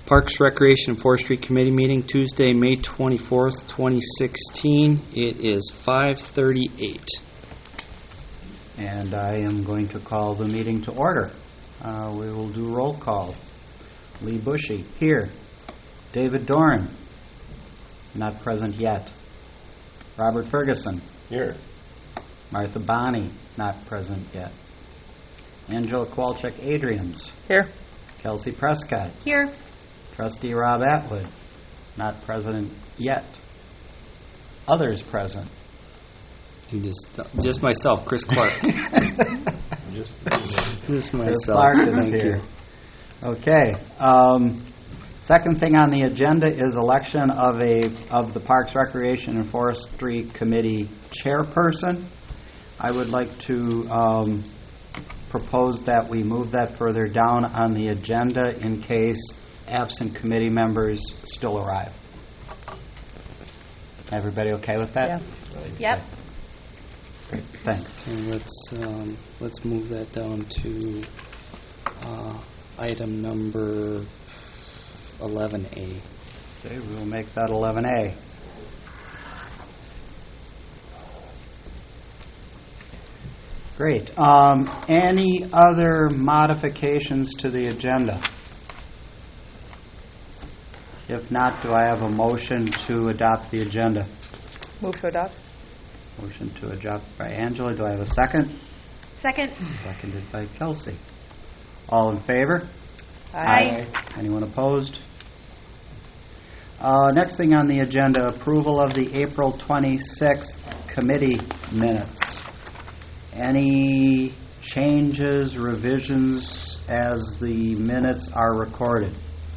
Parks, Recreation, and Forestry Committee meeting Tuesday, May 24th, 2016. It is 5:38. And I am going to call the meeting to order. We will do roll call. Lee Bushy, here. David Doran, not present yet. Robert Ferguson, here. Martha Bonney, not present yet. Angela Kowalczyk-Adrians, here. Kelsey Prescott, Here. Trustee Rob Atwood, not present yet. Others present. Just myself, Chris Clark. Just myself. Chris Clark is Thank here. you. Okay. Second thing on the agenda is election of the Parks, Recreation, and Forestry Committee chairperson. I would like to propose that we move that further down on the agenda in case absent committee members still arrive. Everybody okay with that? Yeah. Yep. Great, thanks. Okay, let's move that down to item number 11A. Okay, we will make that 11A. Great. Any other modifications to the agenda? If not, do I have a motion to adopt the agenda? Move to adopt. Motion to adopt by Angela. Do I have a second? Second. Seconded by Kelsey. All in favor? Aye. Anyone opposed? Next thing on the agenda, approval of the April 26th committee minutes. Any changes, revisions as the minutes are recorded?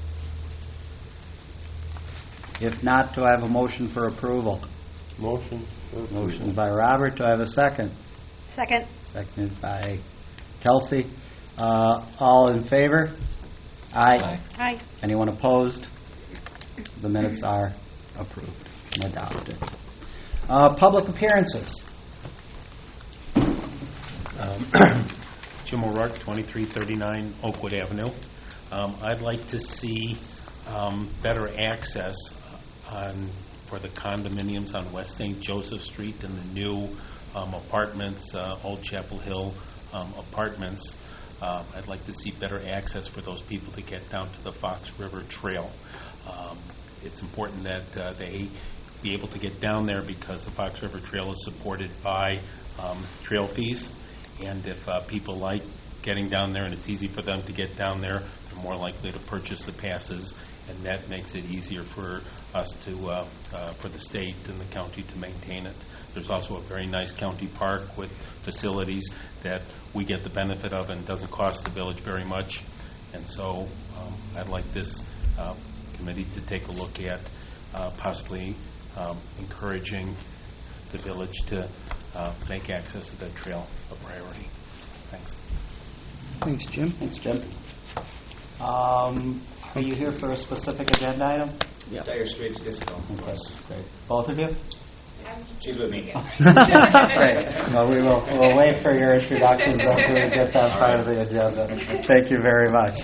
If not, do I have a motion for approval? Motion. Motion by Robert. Do I have a second? Second. Seconded by Kelsey. All in favor? Aye. Aye. Anyone opposed? The minutes are approved and adopted. Public appearances. Jim O'Rourke, 2339 Oakwood Avenue. I'd like to see better access for the condominiums on West St. Joseph Street and the new apartments, Old Chapel Hill apartments. I'd like to see better access for those people to get down to the Fox River Trail. It's important that they be able to get down there because the Fox River Trail is supported by trail fees. And if people like getting down there and it's easy for them to get down there, they're more likely to purchase the passes, and that makes it easier for us to, for the state and the county to maintain it. There's also a very nice county park with facilities that we get the benefit of and doesn't cost the village very much. And so I'd like this committee to take a look at possibly encouraging the village to make access to that trail a priority. Thanks. Thanks, Jim. Thanks, Jim. Are you here for a specific agenda item? Yeah. Dire Straits Disco. Okay, great. Both of you? She's with me. Great. Well, we'll wait for your introductions until we get that part of the agenda. Thank you very much.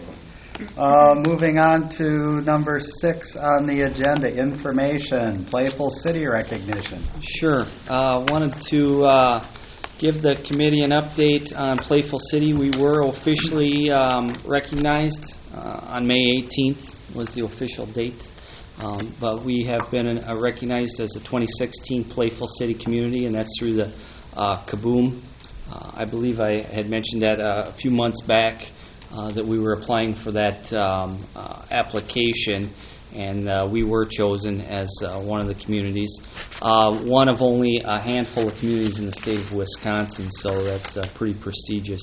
Moving on to number 6 on the agenda, information, Playful City recognition. Sure. Wanted to give the committee an update on Playful City. We were officially recognized on May 18th was the official date. But we have been recognized as a 2016 Playful City community, and that's through the Kaboom. I believe I had mentioned that a few months back that we were applying for that application, and we were chosen as one of the communities. One of only a handful of communities in the state of Wisconsin, so that's a pretty prestigious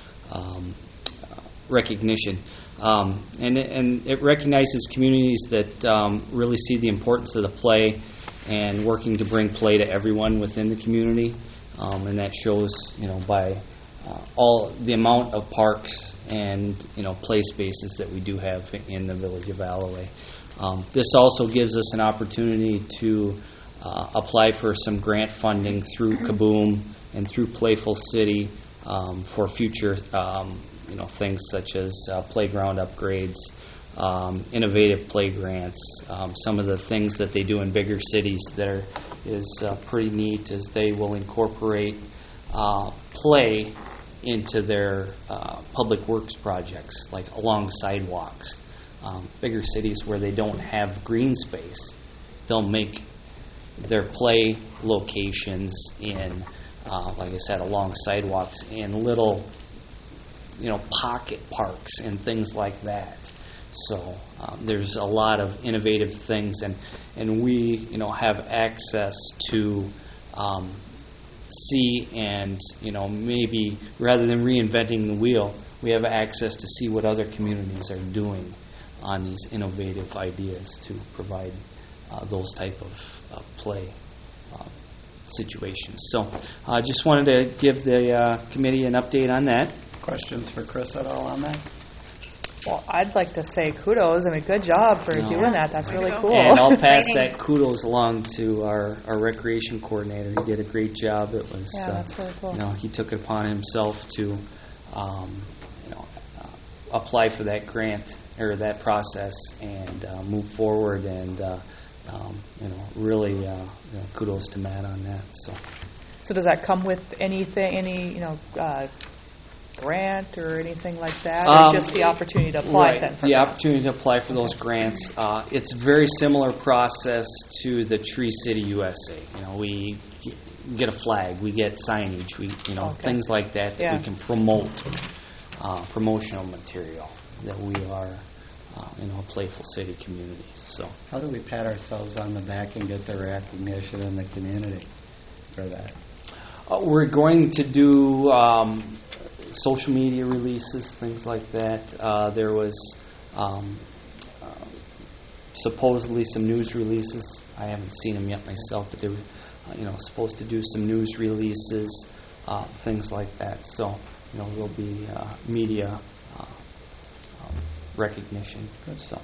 recognition. And it recognizes communities that really see the importance of the play and working to bring play to everyone within the community. And that shows, by all the amount of parks and play spaces that we do have in the village of Alloway. This also gives us an opportunity to apply for some grant funding through Kaboom and through Playful City for future things such as playground upgrades, innovative play grants. Some of the things that they do in bigger cities that is pretty neat is they will incorporate play into their public works projects, like along sidewalks. Bigger cities where they don't have green space, they'll make their play locations in, like I said, along sidewalks and little, pocket parks and things like that. So there's a lot of innovative things, and we, have access to see and, maybe rather than reinventing the wheel, we have access to see what other communities are doing on these innovative ideas to provide those type of play situations. So I just wanted to give the committee an update on that. Questions for Chris at all on that? Well, I'd like to say kudos. Good job for doing that. That's really cool. And I'll pass Exciting. that kudos along to our recreation coordinator. He did a great job. It was, that's really cool. He took it upon himself to, apply for that grant or that process and move forward. And really, kudos to Matt on that. So does that come with anything? Any grant or anything like that, or just the opportunity to apply? Right, then for the grants? opportunity to apply for those grants. It's a very similar process to the Tree City USA. We get a flag, we get signage, things like that Yeah. we can promote, promotional material that we are, a playful city community. So How do we pat ourselves on the back and get the recognition in the community for that? we're going to do social media releases, things like that. There was supposedly some news releases. I haven't seen them yet myself, but they were, supposed to do some news releases, things like that. So, there'll be media recognition. Good. So,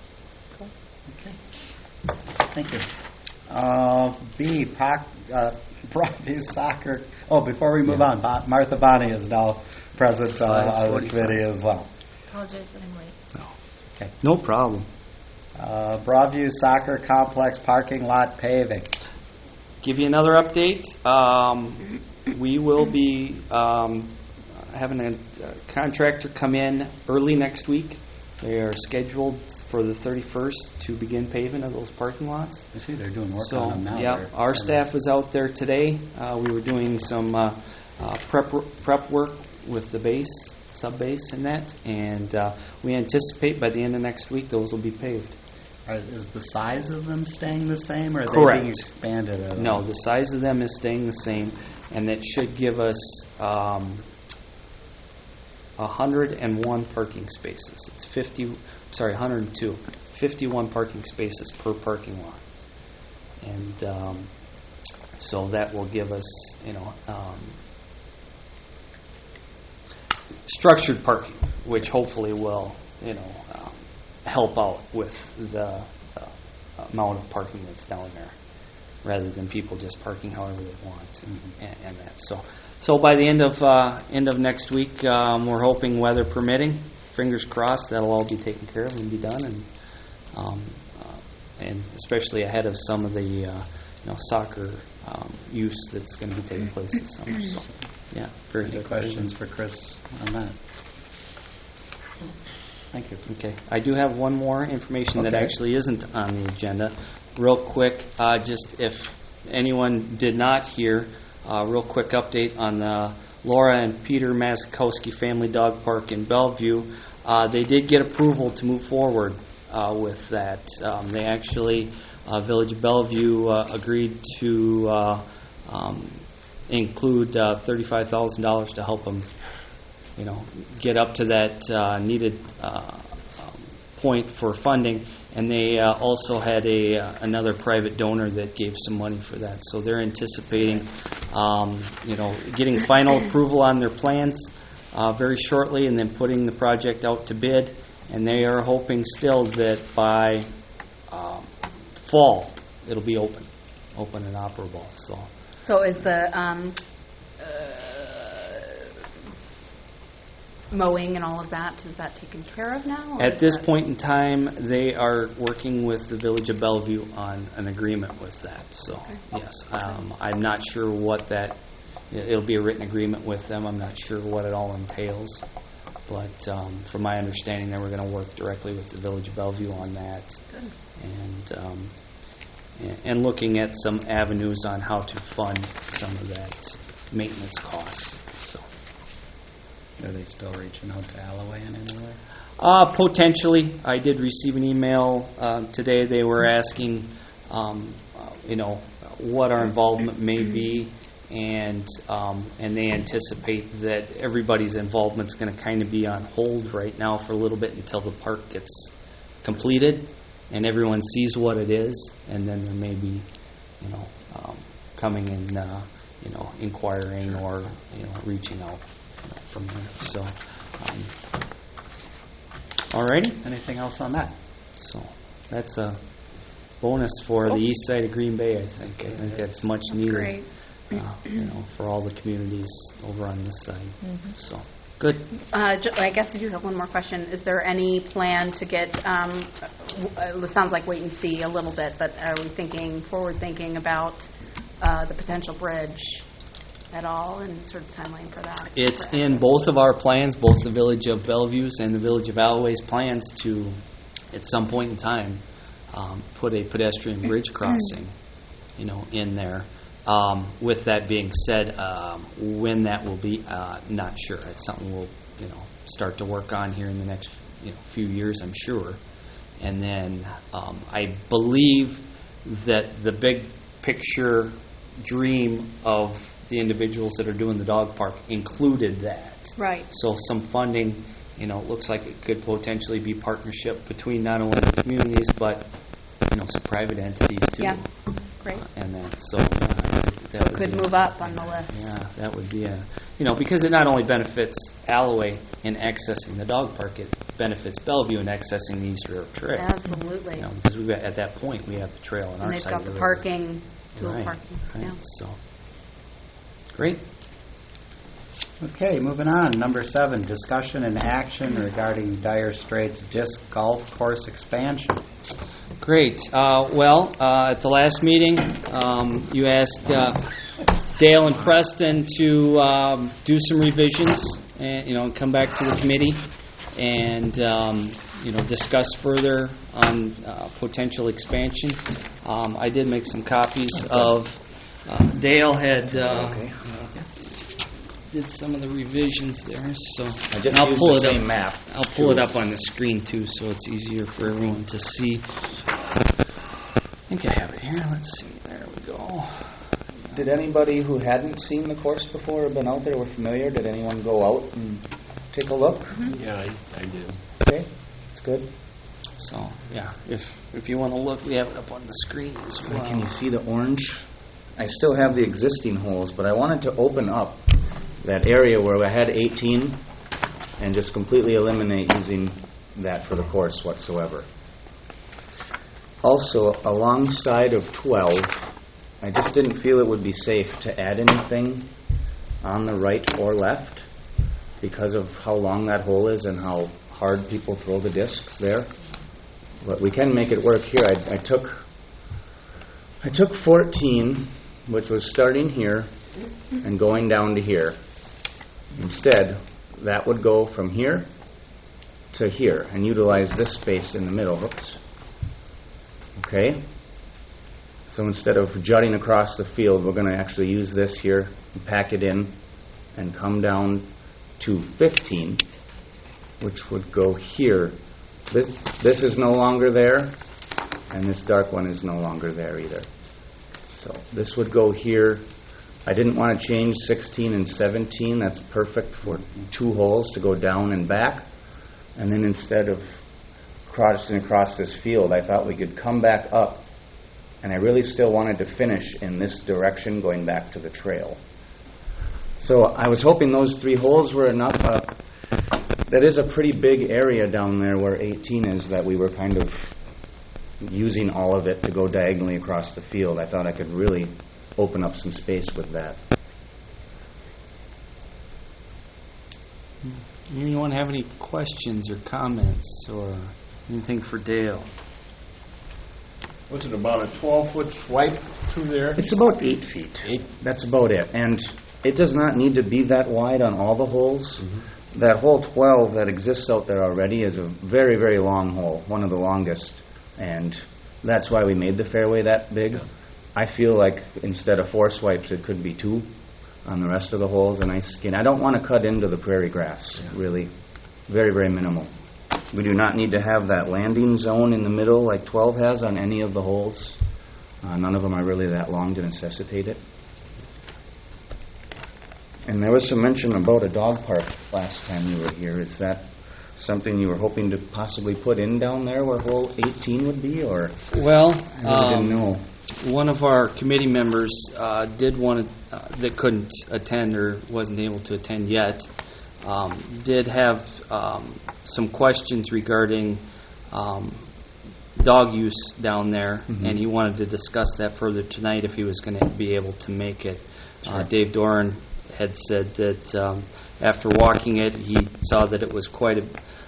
Okay. Thank you. B, Broadview Soccer. Oh, before we move on, Martha Bonney is now present on the committee as well. Apologize that I'm late. Okay. no problem. Broadview Soccer Complex parking lot paving. Give you another update. We will be having a contractor come in early next week. They are scheduled for the 31st to begin paving of those parking lots. I see they're doing work So, on them now. yeah, our staff was out there today. We were doing some prep work with the base, sub-base and that, and we anticipate by the end of next week those will be paved. Is the size of them staying the same, or are Correct. they being expanded at all? No, the size of them is staying the same, and that should give us 101 parking spaces. It's 102. 51 parking spaces per parking lot. And so that will give us, structured parking, which hopefully will, help out with the amount of parking that's down there, rather than people just parking however they want and that. So by the end of next week, we're hoping, weather permitting, fingers crossed, that'll all be taken care of and be done, and especially ahead of some of the soccer use that's going to be taking place this summer. So, yeah, very Any good. questions for Chris on that? Thank you. Okay. I do have one more information that Okay. actually isn't on the agenda. Real quick, just if anyone did not hear, real quick update on the Laura and Peter Mazakowski Family Dog Park in Bellevue. They did get approval to move forward with that. They actually, Village of Bellevue agreed to include $35,000 to help them get up to that needed point for funding, and they also had another private donor that gave some money for that. So they're anticipating, getting final approval on their plans very shortly, and then putting the project out to bid. And they are hoping still that by fall it'll be open and operable. So So is the mowing and all of that, is that taken care of now? or At is this that- point in time, they are working with the Village of Bellevue on an agreement with that. So, yes, I'm not sure what that, it'll be a written agreement with them. I'm not sure what it all entails. But from my understanding, they were going to work directly with the Village of Bellevue on that. And looking at some avenues on how to fund some of that maintenance costs. So. Are they still reaching out to Alloway in any way? Potentially. I did receive an email today. They were asking, what our involvement may be, and they anticipate that everybody's involvement is going to kind of be on hold right now for a little bit until the park gets completed and everyone sees what it is, and then there may be, coming and inquiring or reaching out from there. So. Alrighty. Anything else on that? So that's a bonus for the east side of Green Bay, I think. I think that's much needed, Great. for all the communities over on this side. So, good. I guess I do have one more question. Is there any plan to get, it sounds like wait and see a little bit, but are we forward thinking about the potential bridge at all, and sort of timeline for that? It's in both of our plans, both the Village of Bellevue's and the Village of Alloway's plans to, at some point in time, put a pedestrian bridge crossing, in there. With that being said, when that will be, not sure. It's something we'll, start to work on here in the next, few years, I'm sure. And then I believe that the big picture dream of the individuals that are doing the dog park included that. Right. So some funding, looks like it could potentially be partnership between not only the communities but some private entities too. Yeah. Great. And then that So it would could be move up on the list. Yeah, that would be because it not only benefits Alloway in accessing the dog park, it benefits Bellevue in accessing the East River Trail. Absolutely. Because at that point we have the trail on And our they've side got of the the river. parking, dual Right, parking. right. Yeah. So, great. Okay, moving on. Number 7, discussion and action regarding Dire Straits Disc Golf Course expansion. Great. At the last meeting, you asked Dale and Preston to do some revisions and come back to the committee and discuss further on potential expansion. I did make some copies of. Dale had did some of the revisions there, so I just I'll used pull the it same up. map. I'll pull it up on the screen too, so it's easier for everyone to see. I think I have it here. Let's see. There we go. Did anybody who hadn't seen the course before or been out there, were familiar, did anyone go out and take a look? Yeah, I did. Okay, that's good. So yeah, if you want to look, we have it up on the screen as well. Can you see the orange? I still have the existing holes, but I wanted to open up that area where I had 18 and just completely eliminate using that for the course whatsoever. Also, alongside of 12, I just didn't feel it would be safe to add anything on the right or left because of how long that hole is and how hard people throw the discs there. But we can make it work here. I took 14, which was starting here and going down to here. Instead, that would go from here to here and utilize this space in the middle. Oops. Okay? So instead of jutting across the field, we're going to actually use this here and pack it in and come down to 15, which would go here. This is no longer there, and this dark one is no longer there either. So this would go here. I didn't want to change 16 and 17. That's perfect for 2 holes to go down and back. And then instead of crossing across this field, I thought we could come back up, and I really still wanted to finish in this direction going back to the trail. So I was hoping those 3 holes were enough. That is a pretty big area down there where 18 is, that we were kind of using all of it to go diagonally across the field. I thought I could really open up some space with that. Anyone have any questions or comments or anything for Dale? Was it about a 12-foot swipe through there? It's about 8 feet. That's about it. And it does not need to be that wide on all the holes. That hole 12 that exists out there already is a very, very long hole, one of the longest. And that's why we made the fairway that big. I feel like instead of 4 swipes, it could be 2 on the rest of the holes, a nice skin. I don't want to cut into the prairie grass, really. Very, very minimal. We do not need to have that landing zone in the middle like 12 has on any of the holes. None of them are really that long to necessitate it. And there was some mention about a dog park last time you were here. Is that something you were hoping to possibly put in down there where hole 18 would be, or Well, I didn't know? one of our committee members did want to, that couldn't attend or wasn't able to attend yet, did have some questions regarding dog use down there, and he wanted to discuss that further tonight if he was going to be able to make it. Dave Doran had said that after walking it, he saw that it was quite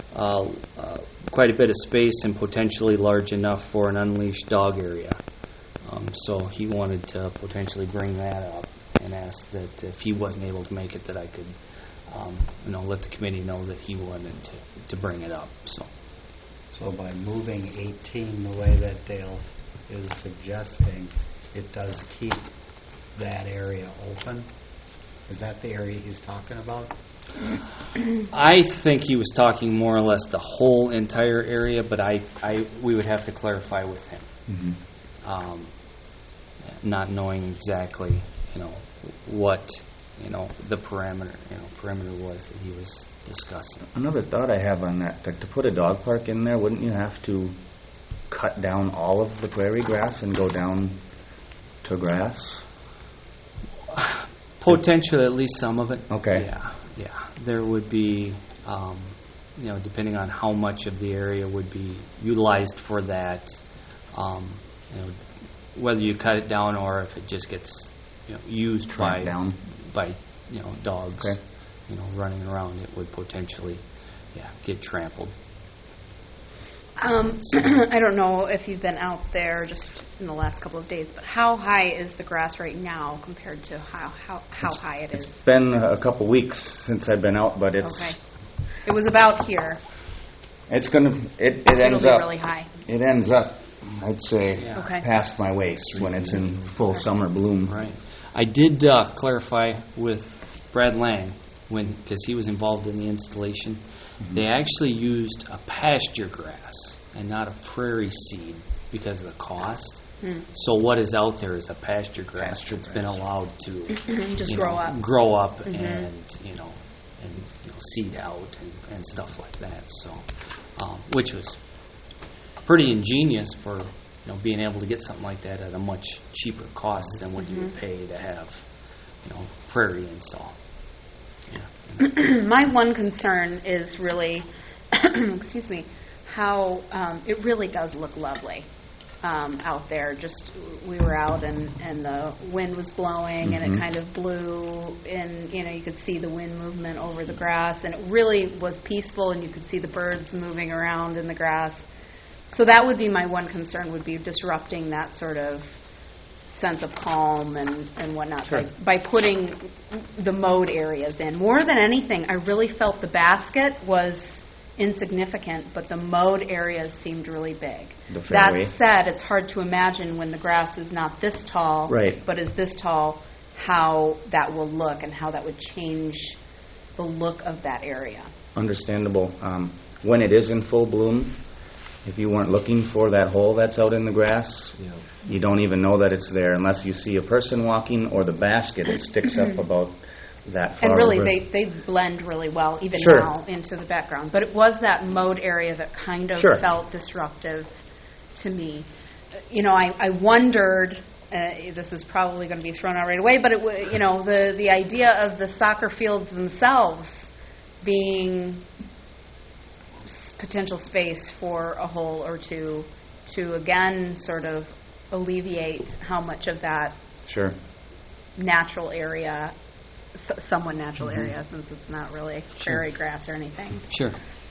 a bit of space and potentially large enough for an unleashed dog area. So he wanted to potentially bring that up and asked that if he wasn't able to make it, that I could, let the committee know that he wanted to bring it up. So by moving 18 the way that Dale is suggesting, it does keep that area open? Is that the area he's talking about? I think he was talking more or less the whole entire area, but we would have to clarify with him. Not knowing exactly, what, the perimeter was that he was discussing. Another thought I have on that, to put a dog park in there, wouldn't you have to cut down all of the prairie grass and go down to grass? Potentially, at least some of it. Okay. Yeah. There would be, depending on how much of the area would be utilized for that, whether you cut it down or if it just gets, used by dogs, Okay. running around, it would potentially, get trampled. I don't know if you've been out there just in the last couple of days, but how high is the grass right now compared to how high it is? It's been a couple weeks since I've been out, but it's Okay. It was about here. it's gonna it It'll ends be up really high. it ends up, I'd say, Yeah. Okay. past my waist when it's in full summer bloom. Right. I did clarify with Brad Lang because he was involved in the installation. They actually used a pasture grass and not a prairie seed because of the cost. So what is out there is a pasture grass that's been allowed to Just grow up. and seed out and stuff like that. So, which was pretty ingenious for being able to get something like that at a much cheaper cost than what you would pay to have prairie install. Yeah. My one concern is really, excuse me, how it really does look lovely out there. Just we were out and the wind was blowing and it kind of blew and you could see the wind movement over the grass and it really was peaceful and you could see the birds moving around in the grass. So that would be my one concern, would be disrupting that sort of sense of calm and whatnot. Sure. By putting the mowed areas in. More than anything, I really felt the basket was insignificant, but the mowed areas seemed really big. The fairway. That said, it's hard to imagine when the grass is not this tall, Right. but is this tall, how that will look and how that would change the look of that area. Understandable. When it is in full bloom, if you weren't looking for that hole that's out in the grass, you don't even know that it's there unless you see a person walking or the basket that sticks up about that far. And really, over. they blend really well, even Sure. now, into the background. But it was that mowed area that kind of Sure. felt disruptive to me. I wondered, this is probably going to be thrown out right away, but the idea of the soccer fields themselves being potential space for a hole or two to again sort of alleviate how much of that Sure. natural area somewhat natural area since it's not really prairie grass or anything. Sure.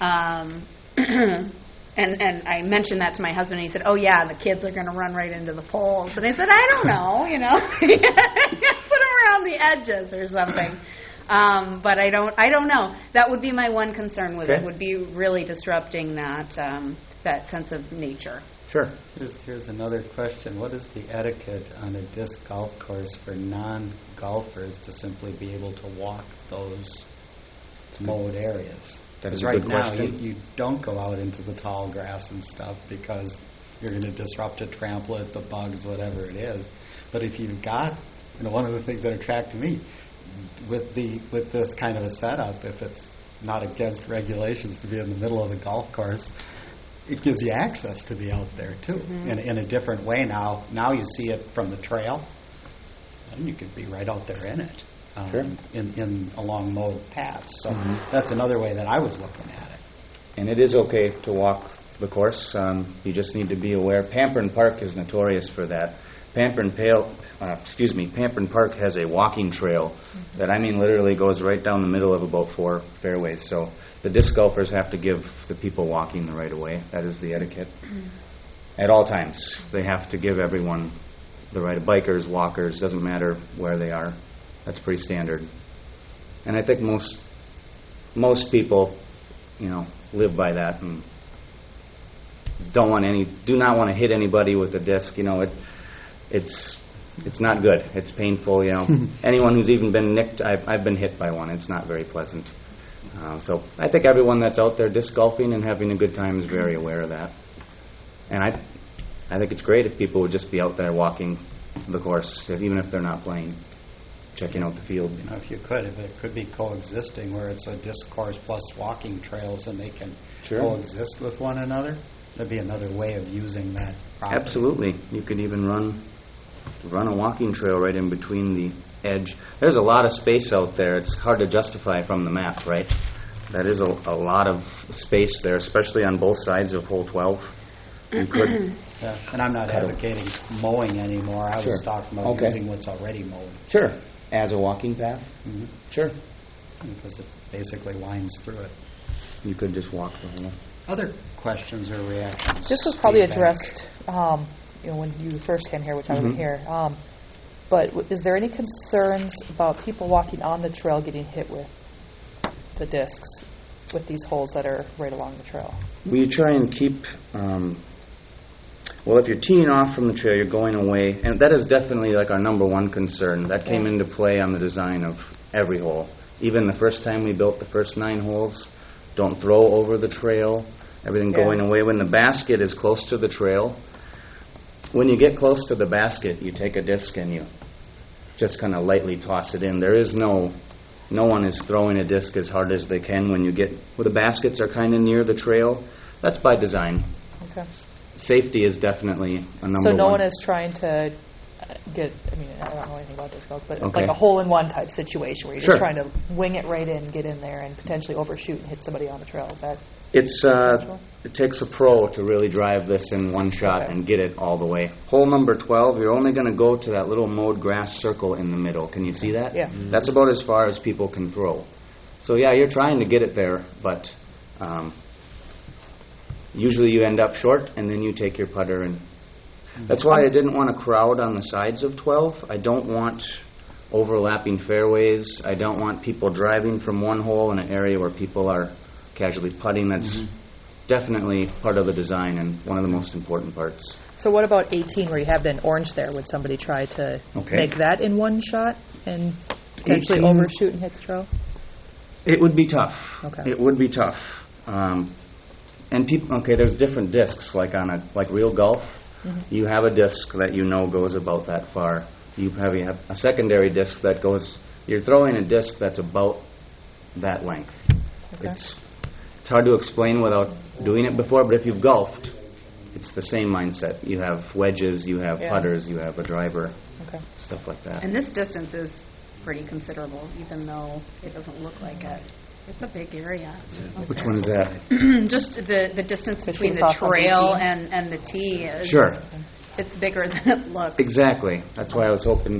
And I mentioned that to my husband, and he said, "Oh yeah, the kids are going to run right into the poles." And I said, "I don't know, put them around the edges or something." But I don't know. That would be my one concern with it. Would be really disrupting that sense of nature. Sure. Here's another question. What is the etiquette on a disc golf course for non-golfers to simply be able to walk those mowed areas? That is Because a right good now question. you don't go out into the tall grass and stuff because you're going to disrupt it, trample it, the bugs, whatever it is. But if you've got, one of the things that attracted me with this kind of a setup, if it's not against regulations to be in the middle of the golf course, it gives you access to be out there too in a different way. Now you see it from the trail, and you could be right out there in it. In along mowed paths. So that's another way that I was looking at it. And it is okay to walk the course. You just need to be aware. Pampern Park is notorious for that. Pampern Park has a walking trail that literally goes right down the middle of about 4 fairways. So the disc golfers have to give the people walking the right of way. That is the etiquette. At all times, they have to give everyone the right of bikers, walkers, doesn't matter where they are. That's pretty standard. And I think most people, live by that and do not want to hit anybody with a disc. It's not good. It's painful. Anyone who's even been nicked, I've been hit by one. It's not very pleasant. So I think everyone that's out there disc golfing and having a good time is very aware of that. And I think it's great if people would just be out there walking the course, even if they're not playing, checking out the field. If it could be coexisting where it's a disc course plus walking trails and they can coexist with one another, that'd be another way of using that property. Absolutely. You could even run a walking trail right in between the edge. There's a lot of space out there. It's hard to justify from the map, right? That is a lot of space there, especially on both sides of hole 12. You could. Yeah. And I'm not advocating mowing anymore. I was talking about using what's already mowed. Sure. As a walking path? Sure. Because it basically winds through it. You could just walk the whole. Other questions or reactions? This was probably Feedback? addressed when you first came here, which I wasn't here. But is there any concerns about people walking on the trail getting hit with the discs with these holes that are right along the trail? We try and keep, if you're teeing off from the trail, you're going away, and that is definitely our number one concern. That came into play on the design of every hole. Even the first time we built the first 9 holes, don't throw over the trail, everything going away. When the basket is close to the trail, when you get close to the basket, you take a disc and you just kind of lightly toss it in. There is no one is throwing a disc as hard as they can when the baskets are kind of near the trail. That's by design. Okay. Safety is definitely a number So no one. one is trying to get, I don't know anything about disc golf, but Okay. like a hole-in-one type situation where you're Sure. just trying to wing it right in, get in there, and potentially overshoot and hit somebody on the trail. Is that It takes a pro to really drive this in one shot and get it all the way. Hole number 12, you're only going to go to that little mowed grass circle in the middle. Can you see that? Yeah. That's about as far as people can throw. So you're trying to get it there, but usually you end up short, and then you take your putter. And that's why I didn't want a crowd on the sides of 12. I don't want overlapping fairways. I don't want people driving from one hole in an area where people are casually putting. That's definitely part of the design and one of the most important parts. So what about 18 where you have it in orange there? Would somebody try to make that in one shot and potentially 18? overshoot and hit the trail? It would be tough. Okay. It would be tough. And people, there's different discs. Like real golf, you have a disc that goes about that far. You have a secondary disc that goes. You're throwing a disc that's about that length. Okay. It's hard to explain without doing it before, but if you've golfed, it's the same mindset. You have wedges, you have putters, you have a driver, stuff like that. And this distance is pretty considerable, even though it doesn't look like it. It's a big area. Which one is that? Just the distance between the across from trail 18. and the tee is Sure. it's bigger than it looks. Exactly. That's why I was hoping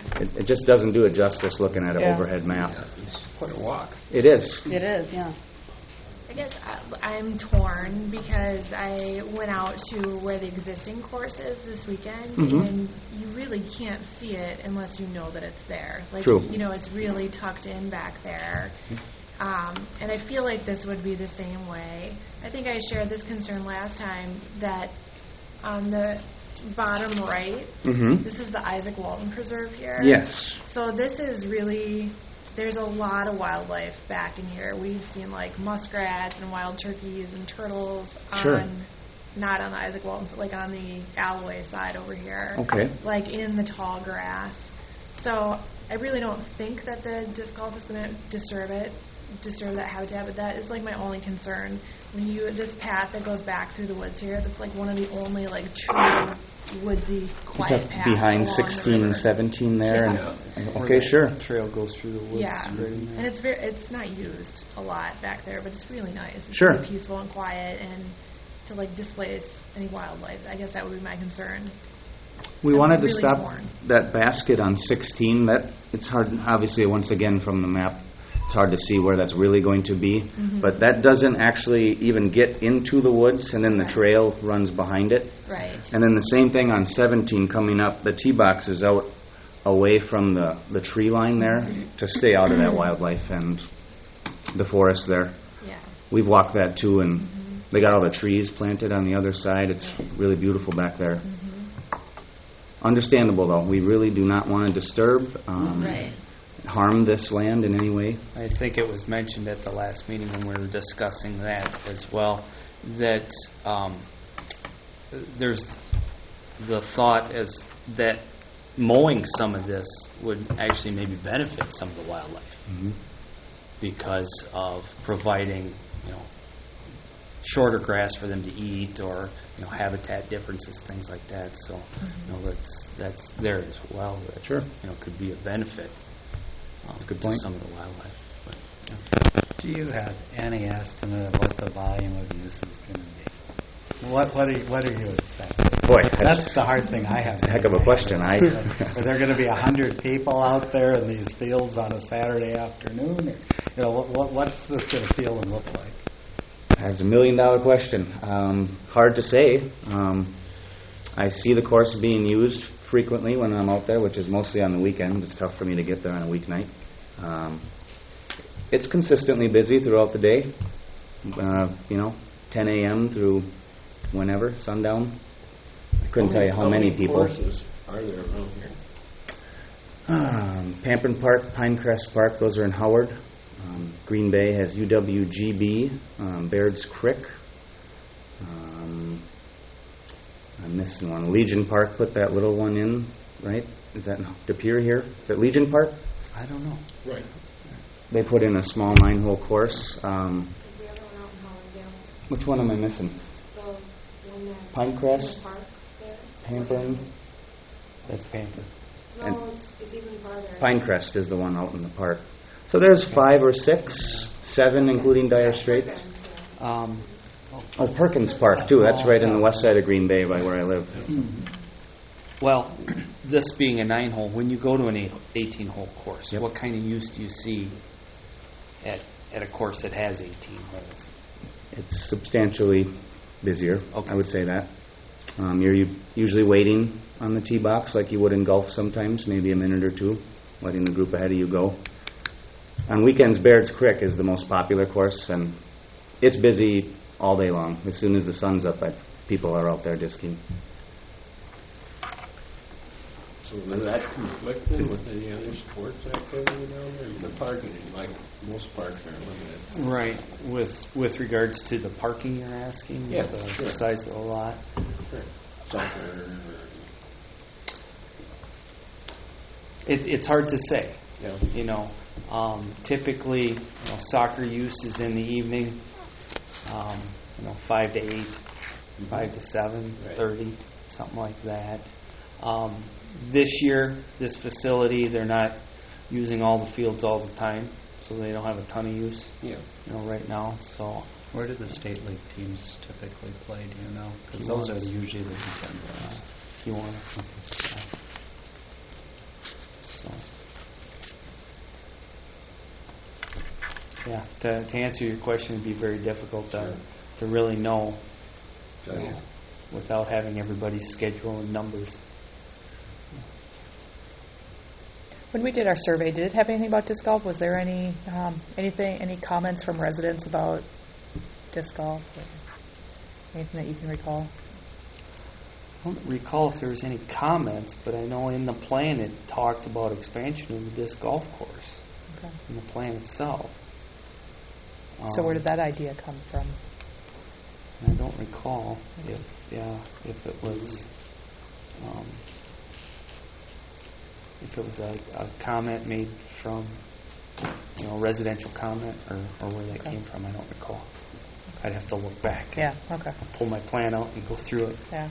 It just doesn't do it justice looking at an Yeah. overhead map. Quite a walk. It is. It is, yeah. I guess I'm torn because I went out to where the existing course is this weekend, Mhm. and you really can't see it unless you know that it's there. Like, True. you know, it's really tucked in back there. And I feel like this would be the same way. I think I shared this concern last time that on the bottom right, Mm-hmm. this is the Isaac Walton Preserve here. Yes. So this is really, there's a lot of wildlife back in here. We've seen like muskrats and wild turkeys and turtles Sure. on, not on the Isaac Walton, like on the Alloway side over here. Okay. Like in the tall grass. So I really don't think that the disc golf is going to disturb that habitat, but that is like my only concern. When this path that goes back through the woods here, that's like one of the only like true woodsy, quiet paths Behind along 16 the and river. 17 there. Yeah. and- Where okay, that sure. Trail goes through the woods. Yeah, right in there. and it's not used a lot back there, but it's really nice. It's Sure. really peaceful and quiet, and to like displace any wildlife. I guess that would be my concern. We I'm wanted to really stop torn. that basket on 16. That it's hard, obviously, once again from the map, it's hard to see where that's really going to be. Mm-hmm. But that doesn't actually even get into the woods, and then the Right. trail runs behind it. Right. And then the same thing on 17 coming up. The tee box is out away from the tree line there to stay out of that wildlife and the forest there. Yeah. We've walked that too, and they got all the trees planted on the other side. It's really beautiful back there. Understandable, though. We really do not want to disturb, Right. harm this land in any way. I think it was mentioned at the last meeting when we were discussing that as well, that there's the thought as that mowing some of this would actually maybe benefit some of the wildlife because of providing, shorter grass for them to eat, or habitat differences, things like that. So, that's there as well. That, Sure. could be a benefit. Good to point. some of the wildlife. But, Do you have any estimate of what the volume of use is going to be? What are you expecting? Boy, That's the hard thing I have. a heck of a question. Are there going to be 100 people out there in these fields on a Saturday afternoon? Or, what's this going to feel and look like? That's $1 million question. Hard to say. I see the course being used frequently when I'm out there, which is mostly on the weekend. It's tough for me to get there on a weeknight. It's consistently busy throughout the day. 10 a.m. through whenever, sundown. I couldn't tell you how many people. Courses are there around here? Pampern Park, Pinecrest Park, those are in Howard. Green Bay has UWGB, Baird's Creek. I'm missing one. Legion Park put that little one in, right? Is that De Pere here? Is it Legion Park? I don't know. Right. They put in a small 9-hole course. Is the other one out in Hollandale? Which one am I missing? The one that's Pinecrest? in the park there? Pampern? That's Panther. And No, it's even farther. Pinecrest is the one out in the park. So there's 5 or 6, 7 including Dire Straits. Oh, Perkins Park too. That's right in the west side of Green Bay by where I live. Well, this being a 9-hole, when you go to an 18-hole course, Yep. what kind of use do you see at a course that has 18 holes? It's substantially busier, Okay. I would say that. You're usually waiting on the tee box like you would in golf sometimes, maybe a minute or two, letting the group ahead of you go. On weekends, Baird's Creek is the most popular course, and it's busy all day long. As soon as the sun's up, people are out there disking. So does that conflict then with any other sports activity down there? The parking, like most parks are limited. Right. With regards to the parking you're asking? Yeah, the sure. size of the lot? Sure. Soccer It's hard to say. Yeah. Typically, soccer use is in the evening, 5 to 8, 5 to 7, Right. 30, something like that. This year, this facility, they're not using all the fields all the time, so they don't have a ton of use, Yeah. right now. So Where do the state league teams typically play? Do you know? Because Kiwanis. those are usually the weekend ones. if you want to. So Yeah, to answer your question, it'd be very difficult to really know without having everybody's schedule and numbers. When we did our survey, did it have anything about disc golf? Was there any comments from residents about disc golf? Or anything that you can recall? I don't recall if there was any comments, but I know in the plan it talked about expansion of the disc golf course Okay. in the plan itself. So where did that idea come from? I don't recall if it was a comment made from residential comment or where that came from. I don't recall. I'd have to look back. Yeah. Okay. Pull my plan out and go through it. Yeah.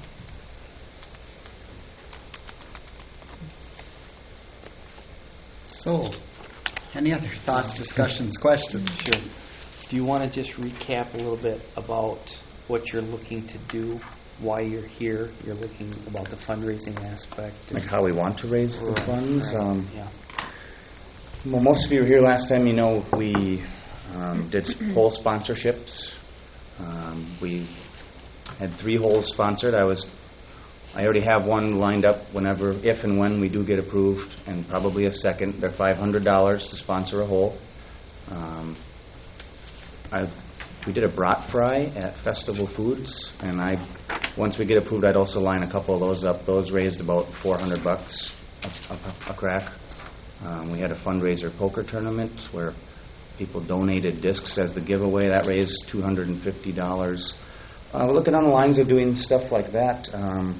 So, any other thoughts, discussions, questions? Sure. Do you want to just recap a little bit about what you're looking to do, why you're here? You're looking about the fundraising aspect. Like how we want to raise the funds. Right. Yeah. Well, most of you were here last time. We did hole sponsorships. We had 3 holes sponsored. I already have one lined up if and when we do get approved, and probably a second. They're $500 to sponsor a hole. We did a brat fry at Festival Foods, and once we get approved, I'd also line a couple of those up. Those raised about $400 a crack. We had a fundraiser poker tournament where people donated discs as the giveaway. That raised $250. We're looking on the lines of doing stuff like that.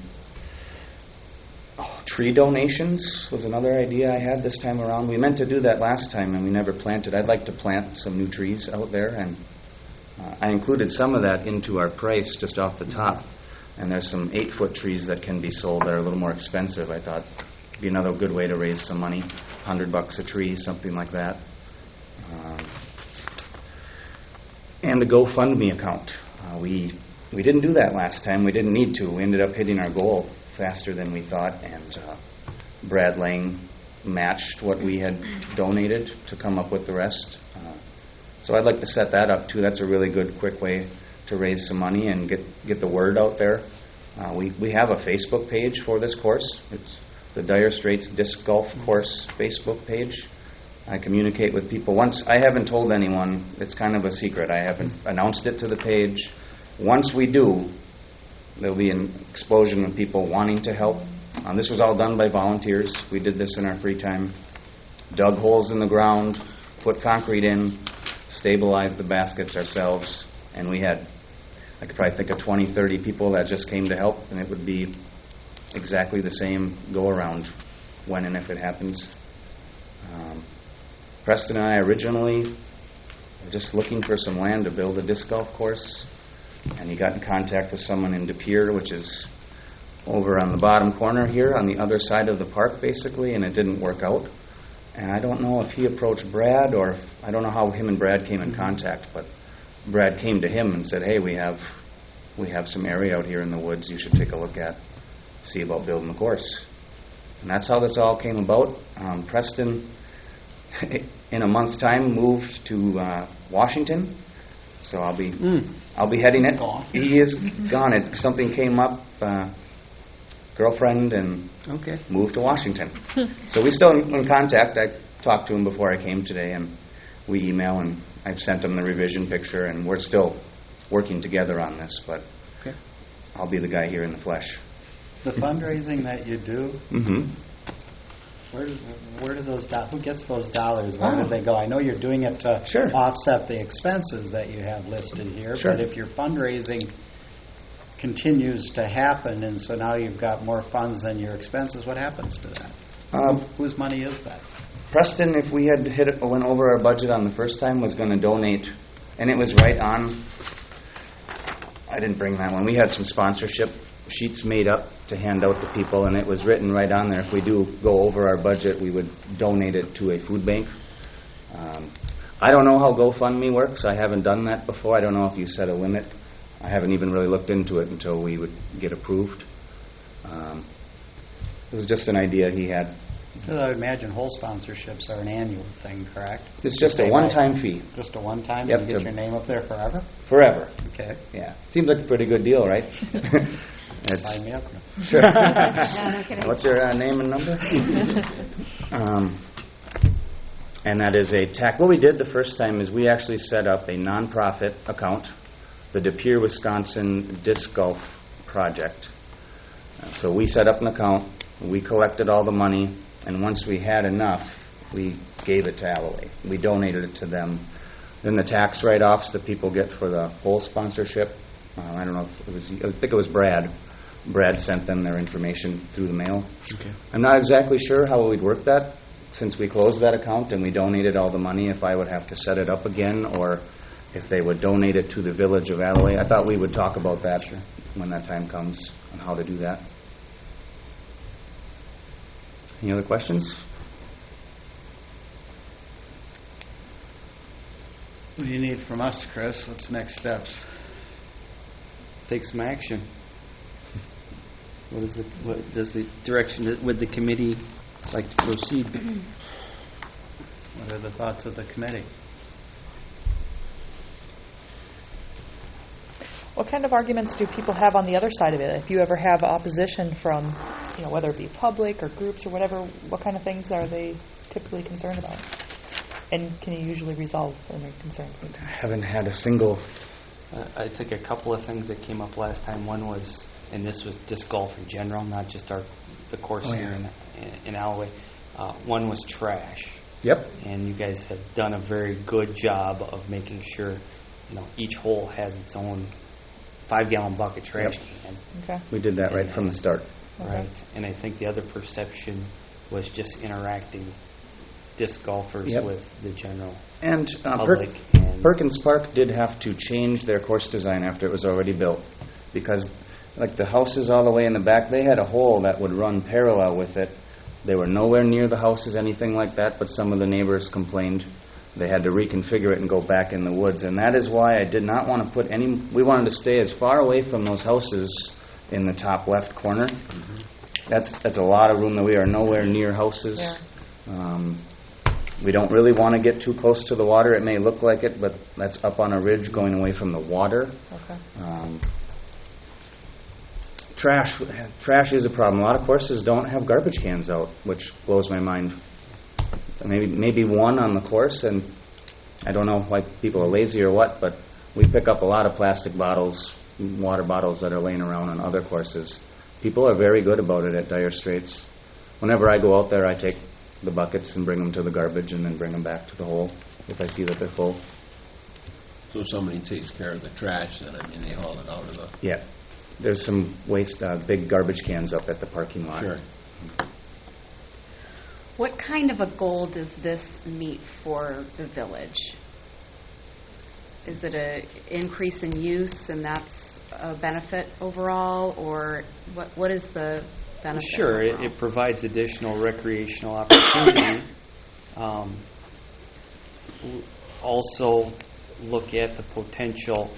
Tree donations was another idea I had this time around. We meant to do that last time, and we never planted. I'd like to plant some new trees out there, and I included some of that into our price just off the top. And there's some 8-foot trees that can be sold that are a little more expensive. I thought it'd be another good way to raise some money, $100 a tree, something like that. And the GoFundMe account. We didn't do that last time. We didn't need to. We ended up hitting our goal faster than we thought, and Brad Lang matched what we had donated to come up with the rest. So I'd like to set that up too. That's a really good, quick way to raise some money and get the word out there. We have a Facebook page for this course. It's the Dire Straits Disc Golf Course Facebook page. I communicate with people. Once, I haven't told anyone. It's kind of a secret. I haven't announced it to the page. Once we do, there'll be an explosion of people wanting to help. This was all done by volunteers. We did this in our free time. Dug holes in the ground, put concrete in, stabilized the baskets ourselves, and we had, I could probably think of 20, 30 people that just came to help, and it would be exactly the same go-around when and if it happens. Preston and I originally were just looking for some land to build a disc golf course, and he got in contact with someone in De Pere, which is over on the bottom corner here, on the other side of the park, basically, and it didn't work out. And I don't know if he approached Brad, or I don't know how him and Brad came in contact, but Brad came to him and said, hey, we have some area out here in the woods you should take a look at, see about building the course. And that's how this all came about. Preston, in a month's time, moved to Washington, so I'll be heading it. He is gone. Something came up, girlfriend, and moved to Washington. So we're still in contact. I talked to him before I came today, and we email, and I've sent him the revision picture, and we're still working together on this, but I'll be the guy here in the flesh. The fundraising that you do, Mm-hmm. where do those who gets those dollars? Where do they go? I know you're doing it to offset the expenses that you have listed here, but if your fundraising continues to happen, and so now you've got more funds than your expenses, what happens to that? Whose money is that? Preston, if we had went over our budget on the first time, was going to donate, and it was right on. I didn't bring that one. We had some sponsorship sheets made up to hand out to people, and it was written right on there. If we do go over our budget, we would donate it to a food bank. I don't know how GoFundMe works. I haven't done that before. I don't know if you set a limit. I haven't even really looked into it until we would get approved. It was just an idea he had I would imagine whole sponsorships are an annual thing, correct? It's just a They one-time might- fee, Just a one-time, Yep, and you get to- your name up there forever? forever. Okay. Yeah. Seems like a pretty good deal, right? Sign me up. Sure. Yeah, no kidding. What's your name and number? And that is a tax. What we did the first time is we actually set up a nonprofit account, the De Pere, Wisconsin Disc Golf Project. So we set up an account, we collected all the money, and once we had enough, we gave it to Alloway. We donated it to them. Then the tax write-offs that people get for the whole sponsorship, I don't know if it was, I think it was Brad. Brad sent them their information through the mail. Okay. I'm not exactly sure how we'd work that, since we closed that account and we donated all the money, if I would have to set it up again, or if they would donate it to the village of Alloway. I thought we would talk about that when that time comes, on how to do that. Any other questions? What do you need from us, Chris? What's the next steps? Take some action. What does the direction, would the committee like to proceed? What are the thoughts of the committee? What kind of arguments do people have on the other side of it? If you ever have opposition from, whether it be public or groups or whatever, what kind of things are they typically concerned about? And can you usually resolve their concerns? I haven't had a single. I think a couple of things that came up last time. One was, and this was disc golf in general, not just the course here in Alloway. One was trash. Yep. And you guys have done a very good job of making sure, each hole has its own 5-gallon bucket trash can. Okay. We did that right from the start. Right. And I think the other perception was just interacting disc golfers Yep. with the general And public. And Perkins Park did have to change their course design after it was already built, because like the houses all the way in the back, they had a hole that would run parallel with it. They were nowhere near the houses, anything like that, but some of the neighbors complained they had to reconfigure it and go back in the woods. And that is why I did not want to put any, we wanted to stay as far away from those houses in the top left corner. That's a lot of room that we are nowhere near houses. Yeah. We don't really want to get too close to the water. It may look like it, but that's up on a ridge going away from the water. Okay. Trash is a problem. A lot of courses don't have garbage cans out, which blows my mind. Maybe one on the course, and I don't know why people are lazy or what, but we pick up a lot of plastic bottles, water bottles that are laying around on other courses. People are very good about it at Dire Straits. Whenever I go out there, I take the buckets and bring them to the garbage and then bring them back to the hole if I see that they're full. So somebody takes care of the trash, then, they haul it out of the... Yeah. There's some waste, big garbage cans up at the parking lot. Sure. What kind of a goal does this meet for the village? Is it an increase in use and that's a benefit overall, or what is the benefit? Sure, overall? it provides additional recreational opportunity. Also, look at the potential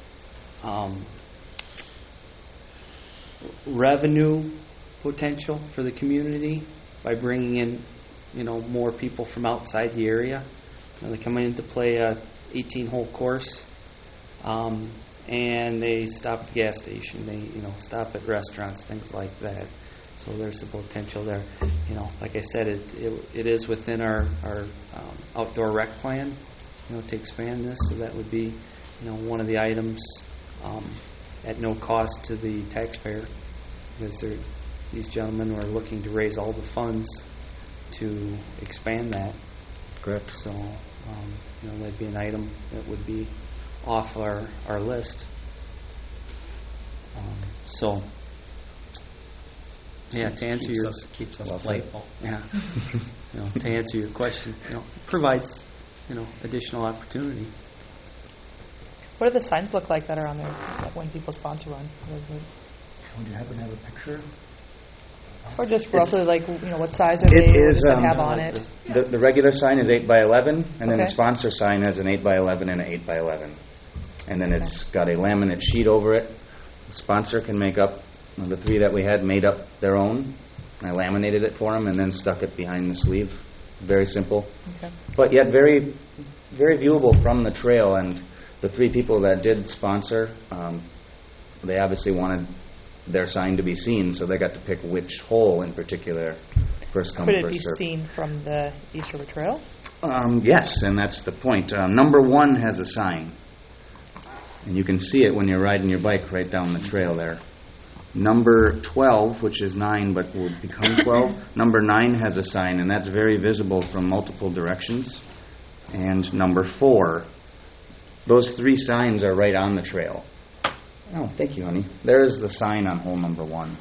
revenue potential for the community by bringing in, more people from outside the area. They come in to play a 18-hole course, and they stop at the gas station. They, stop at restaurants, things like that. So there's a potential there. Like I said, it is within our outdoor rec plan, to expand this. So that would be, one of the items at no cost to the taxpayer, because these gentlemen were looking to raise all the funds to expand that. Correct. So, that'd be an item that would be off our list. To answer your Keeps us Well said. playful. yeah, to answer your question, provides additional opportunity. What do the signs look like that are on there when people sponsor one? Would you happen to have a picture? Or just roughly what size are they? It What is, does it have on it? The regular sign is 8 by 11, and then the Okay. sponsor sign has an 8 by 11 and an 8 by 11. And then it's got a laminate sheet over it. The sponsor can make up, the three that we had made up their own, And I laminated it for them and then stuck it behind the sleeve. Very simple, Okay. but yet very, very viewable from the trail. And the 3 people that did sponsor, they obviously wanted their sign to be seen, so they got to pick which hole in particular. First come, Could it first be served. seen from the East River Trail? Yes, and that's the point. Number 1 has a sign, and you can see it when you're riding your bike right down the trail there. Number 12, which is 9 but will become 12, number 9 has a sign, and that's very visible from multiple directions. And number 4, those 3 signs are right on the trail. Oh, thank you, honey. There's the sign on hole number 1.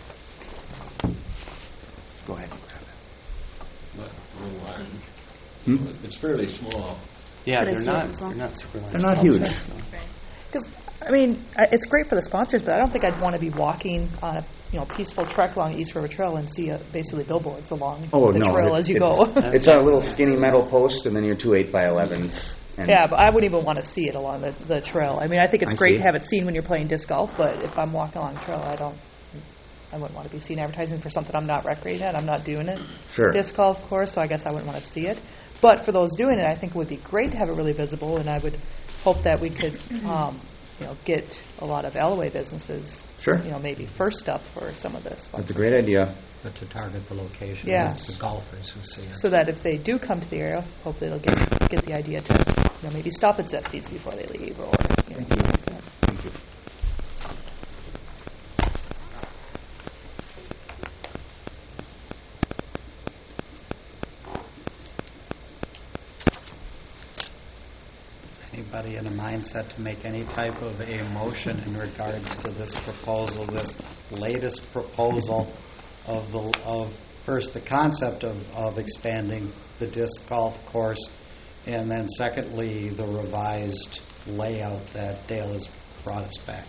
Go ahead and grab it. Not real large. Hmm? It's fairly small. Yeah, Could I they're see it not, as well? they're not super large. They're not huge. Because, I mean, it's great for the sponsors, but I don't think I'd want to be walking on a peaceful trek along East River Trail and see basically billboards along Oh, the no. trail as you go. It's a little skinny metal post, and then your 2 8x11s. And Yeah, but I wouldn't even want to see it along the trail. I mean, I think it's I great see. to have it seen when you're playing disc golf, but if I'm walking along the trail, I wouldn't want to be seen advertising for something I'm not recreating at. I'm not doing it. Sure. Disc golf course, so I guess I wouldn't want to see it. But for those doing it, I think it would be great to have it really visible, and I would hope that we could, get a lot of Alloway businesses. Sure. Maybe first up for some of this. That's a great idea. But to target the location, Yeah. it's the golfers who see it. So that if they do come to the area, hopefully they'll get the idea to maybe stop at Zesties before they leave, or something like that. Thank you. Anybody in a mindset to make any type of a motion in regards to this proposal, this latest proposal of first the concept of expanding the disc golf course, and then secondly the revised layout that Dale has brought us back?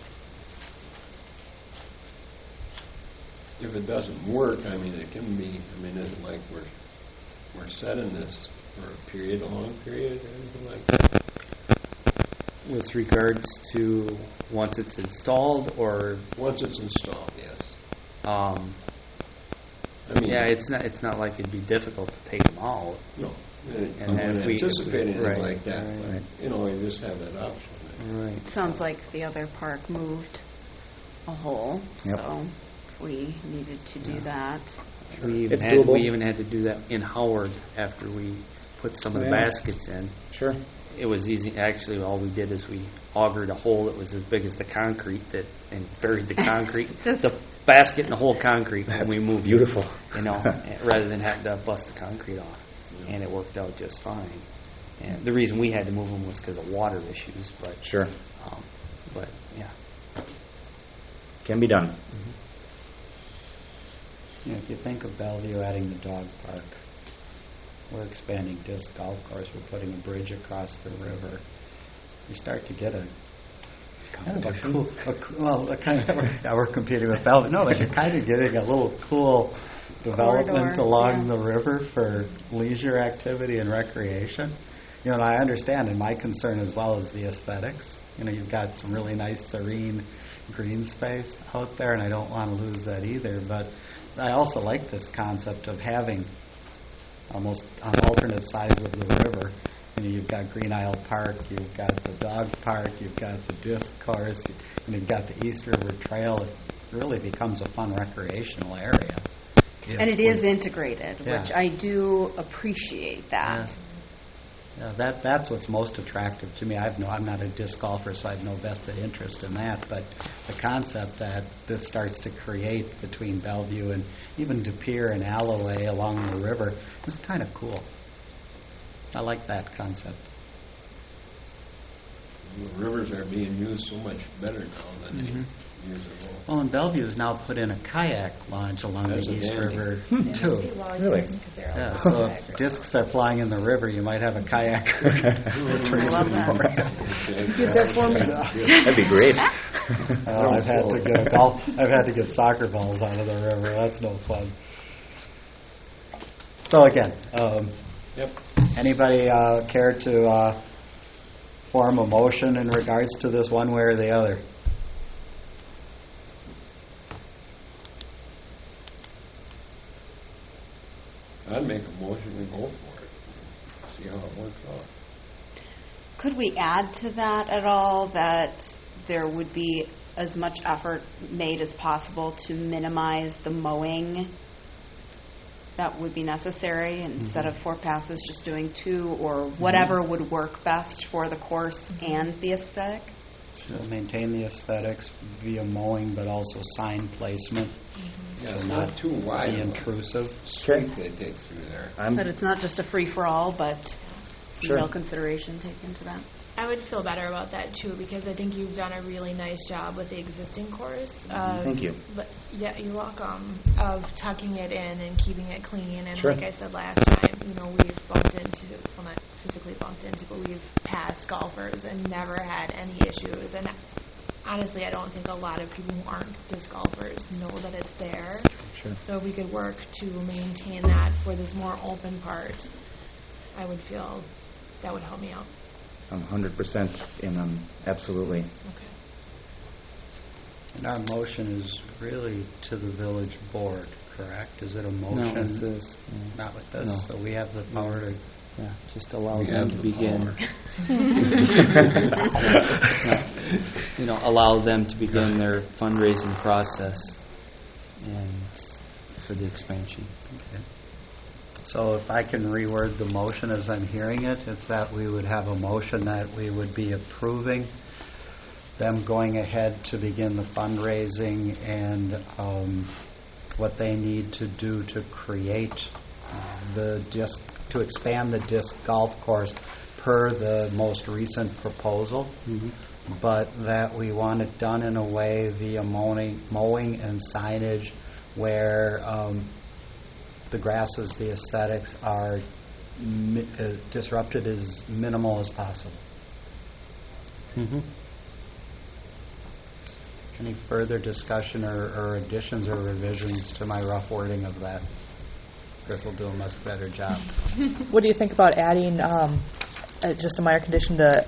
If it doesn't work, I mean, it can be, I mean, it's like we're setting this for a long period, or anything like that. With regards to once it's installed, or Once it's installed, yes. I mean, yeah, it's not like it'd be difficult to take them out. No. And then if we anticipate anything right, like that, right. but, you just have that option. Right. Sounds like the other park moved a hole, Yep. so we needed to do that. It's doable. We even had to do that in Howard after we put some of the Yeah. baskets in. Sure. It was easy. Actually, all we did is we augured a hole that was as big as the concrete and buried the concrete, the basket in the whole concrete, and we moved. Beautiful. It, rather than having to bust the concrete off, and it worked out just fine. And the reason we had to move them was because of water issues, but Sure. but yeah. Can be done. If you think of Bellevue adding the dog park, we're expanding disc golf course, we're putting a bridge across the river. You start to get a kind of a cool, we're competing with Bellevue. No, but you're kind of getting a little cool development Corridor, along yeah. the river for leisure activity and recreation. And I understand, and my concern as well is the aesthetics. You've got some really nice serene green space out there, and I don't want to lose that either. But I also like this concept of having almost on alternate sides of the river. You've got Green Isle Park, you've got the dog park, you've got the disc course, and you've got the East River Trail. It really becomes a fun recreational area. And it is integrated, Yeah. which I do appreciate that. Yeah, that's what's most attractive to me. I'm not a disc golfer, so I have no vested interest in that. But the concept that this starts to create between Bellevue and even De Pere and Alloway along the river is kind of cool. I like that concept. The rivers are being used so much better now than they years ago. Well, and Bellevue has now put in a kayak launch along That's the a East dandy. River, Yeah, too. state law Really? used because they're Yeah, allowed so kayakers. if discs are flying in the river, you might have a kayak. I love that. Get that for me? That'd be great. I've had to get soccer balls out of the river. That's no fun. So again, Yep. anybody care to form a motion in regards to this one way or the other? I'd make a motion, we go for it. See how it works out. Could we add to that at all that there would be as much effort made as possible to minimize the mowing that would be necessary, instead of 4 passes, just doing 2, or whatever would work best for the course and the aesthetic? So maintain the aesthetics via mowing, but also sign placement. Yeah, So it's not too wide. Be intrusive. Street they take through there. That it's not just a free-for-all, but some Sure. real consideration taken into that. I would feel better about that too, because I think you've done a really nice job with the existing course. Thank you. But yeah, you're welcome. Of tucking it in and keeping it clean. And Sure. like I said last time, we've bumped into, well, not physically bumped into, but we've passed golfers and never had any issues. And honestly, I don't think a lot of people who aren't disc golfers know that it's there. Sure. So if we could work to maintain that for this more open part, I would feel that would help me out. I'm 100% in on, absolutely. Okay. And our motion is really to the village board, correct? Is it a motion? No, with this. Not with this, No. so we have the power to... Yeah, just allow We them have to the begin. power. Allow them to begin their fundraising process and for the expansion. Okay. So if I can reword the motion as I'm hearing it, it's that we would have a motion that we would be approving them going ahead to begin the fundraising and what they need to do to create to expand the disc golf course per the most recent proposal, but that we want it done in a way via mowing and signage where the grasses, the aesthetics are disrupted as minimal as possible. Any further discussion or additions or revisions to my rough wording of that? Chris will do a much better job. What do you think about adding just a minor condition to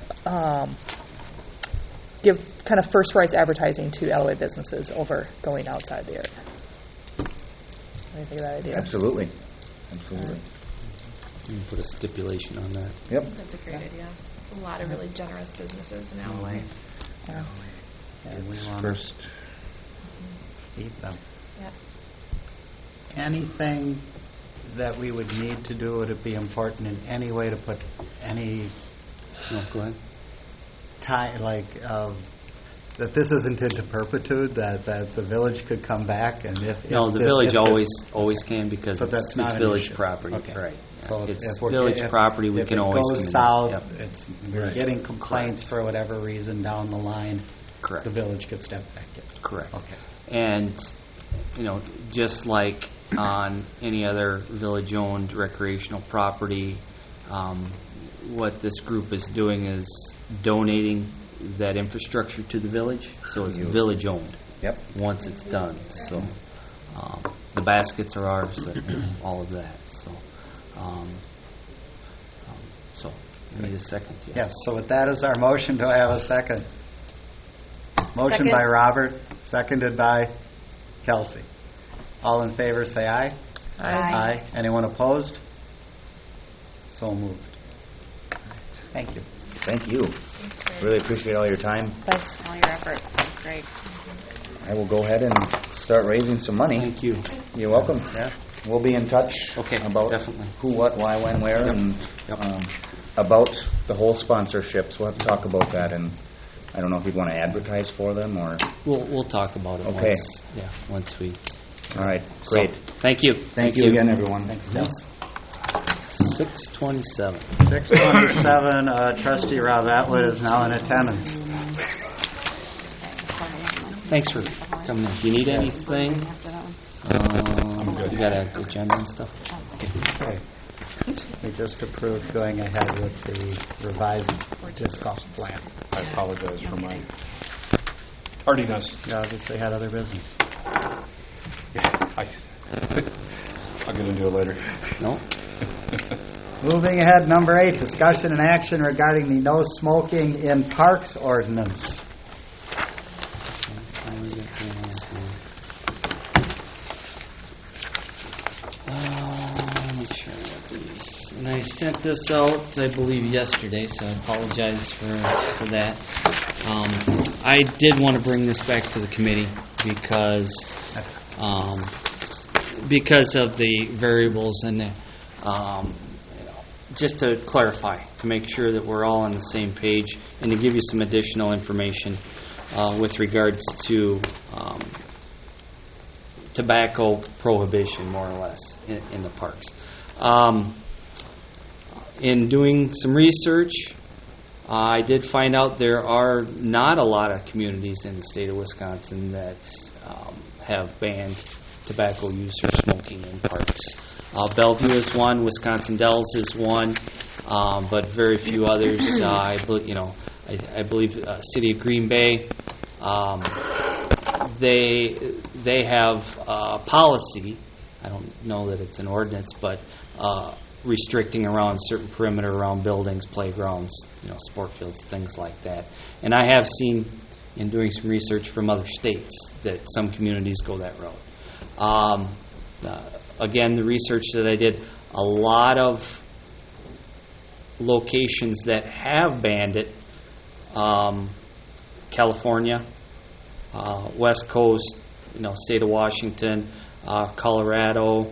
give kind of first rights advertising to LOA businesses over going outside the area? What do you think of that idea? Absolutely. Absolutely. You can put a stipulation on that. Yep. That's a great idea. A lot of really generous businesses in Alloway. Yeah. And we want First. to feed them. Yes. Anything that we would need to do, would it be important in any way to put any No, go ahead. time, that this isn't into perpetude, that the village could come back and if... No, if the this- village if this- always can because So that's it's not an village issue. property. Okay. Right. So It's if we're- village if- property, we can always If come it in. goes south, Yep. we're Right. getting complaints for whatever reason down the line, Correct. the village could step back in. Correct. Okay. And, just like on any other village-owned recreational property, what this group is doing is donating that infrastructure to the village, so it's village-owned Yep. once it's done. So the baskets are ours, all of that. So we need a second. Yeah. Yes, so with that as our motion, do I have a second? Motion Second. by Robert, seconded by Kelsey. All in favor, say aye. Aye. Anyone opposed? So moved. Thank you. Thank you. Really appreciate all your time. Thanks. All your effort. That's great. I will go ahead and start raising some money. Thank you. You're welcome. We'll be in touch Okay, about definitely. who, what, why, when, where, and Yep. about the whole sponsorships. We'll have to talk about that, and I don't know if you'd want to advertise for them, or... We'll talk about it Okay. once we... All right, great. So, thank you. Thank you again, everyone. Yes. 6:27. 627, trustee Rob Atwood is now in attendance. Thanks for coming in. Do you need anything? You got an agenda and stuff? Okay. We just approved going ahead with the revised disc golf plan. I apologize for my tardiness. You obviously had other business. I'll get into it later. No? Moving ahead, number 8, discussion and action regarding the no smoking in parks ordinance. Let me check. sent this out, I believe, yesterday, so I apologize for that. I did want to bring this back to the committee because of the variables and just to clarify, to make sure that we're all on the same page, and to give you some additional information with regards to tobacco prohibition, more or less, in the parks. In doing some research, I did find out there are not a lot of communities in the state of Wisconsin that have banned tobacco use or smoking in parks. Bellevue is one, Wisconsin Dells is one, but very few others. I believe City of Green Bay, they have a policy. I don't know that it's an ordinance, but restricting around certain perimeter around buildings, playgrounds, sport fields, things like that. And I have seen, in doing some research from other states, that some communities go that route. Again, the research that I did, a lot of locations that have banned it, California, West Coast, state of Washington, Colorado,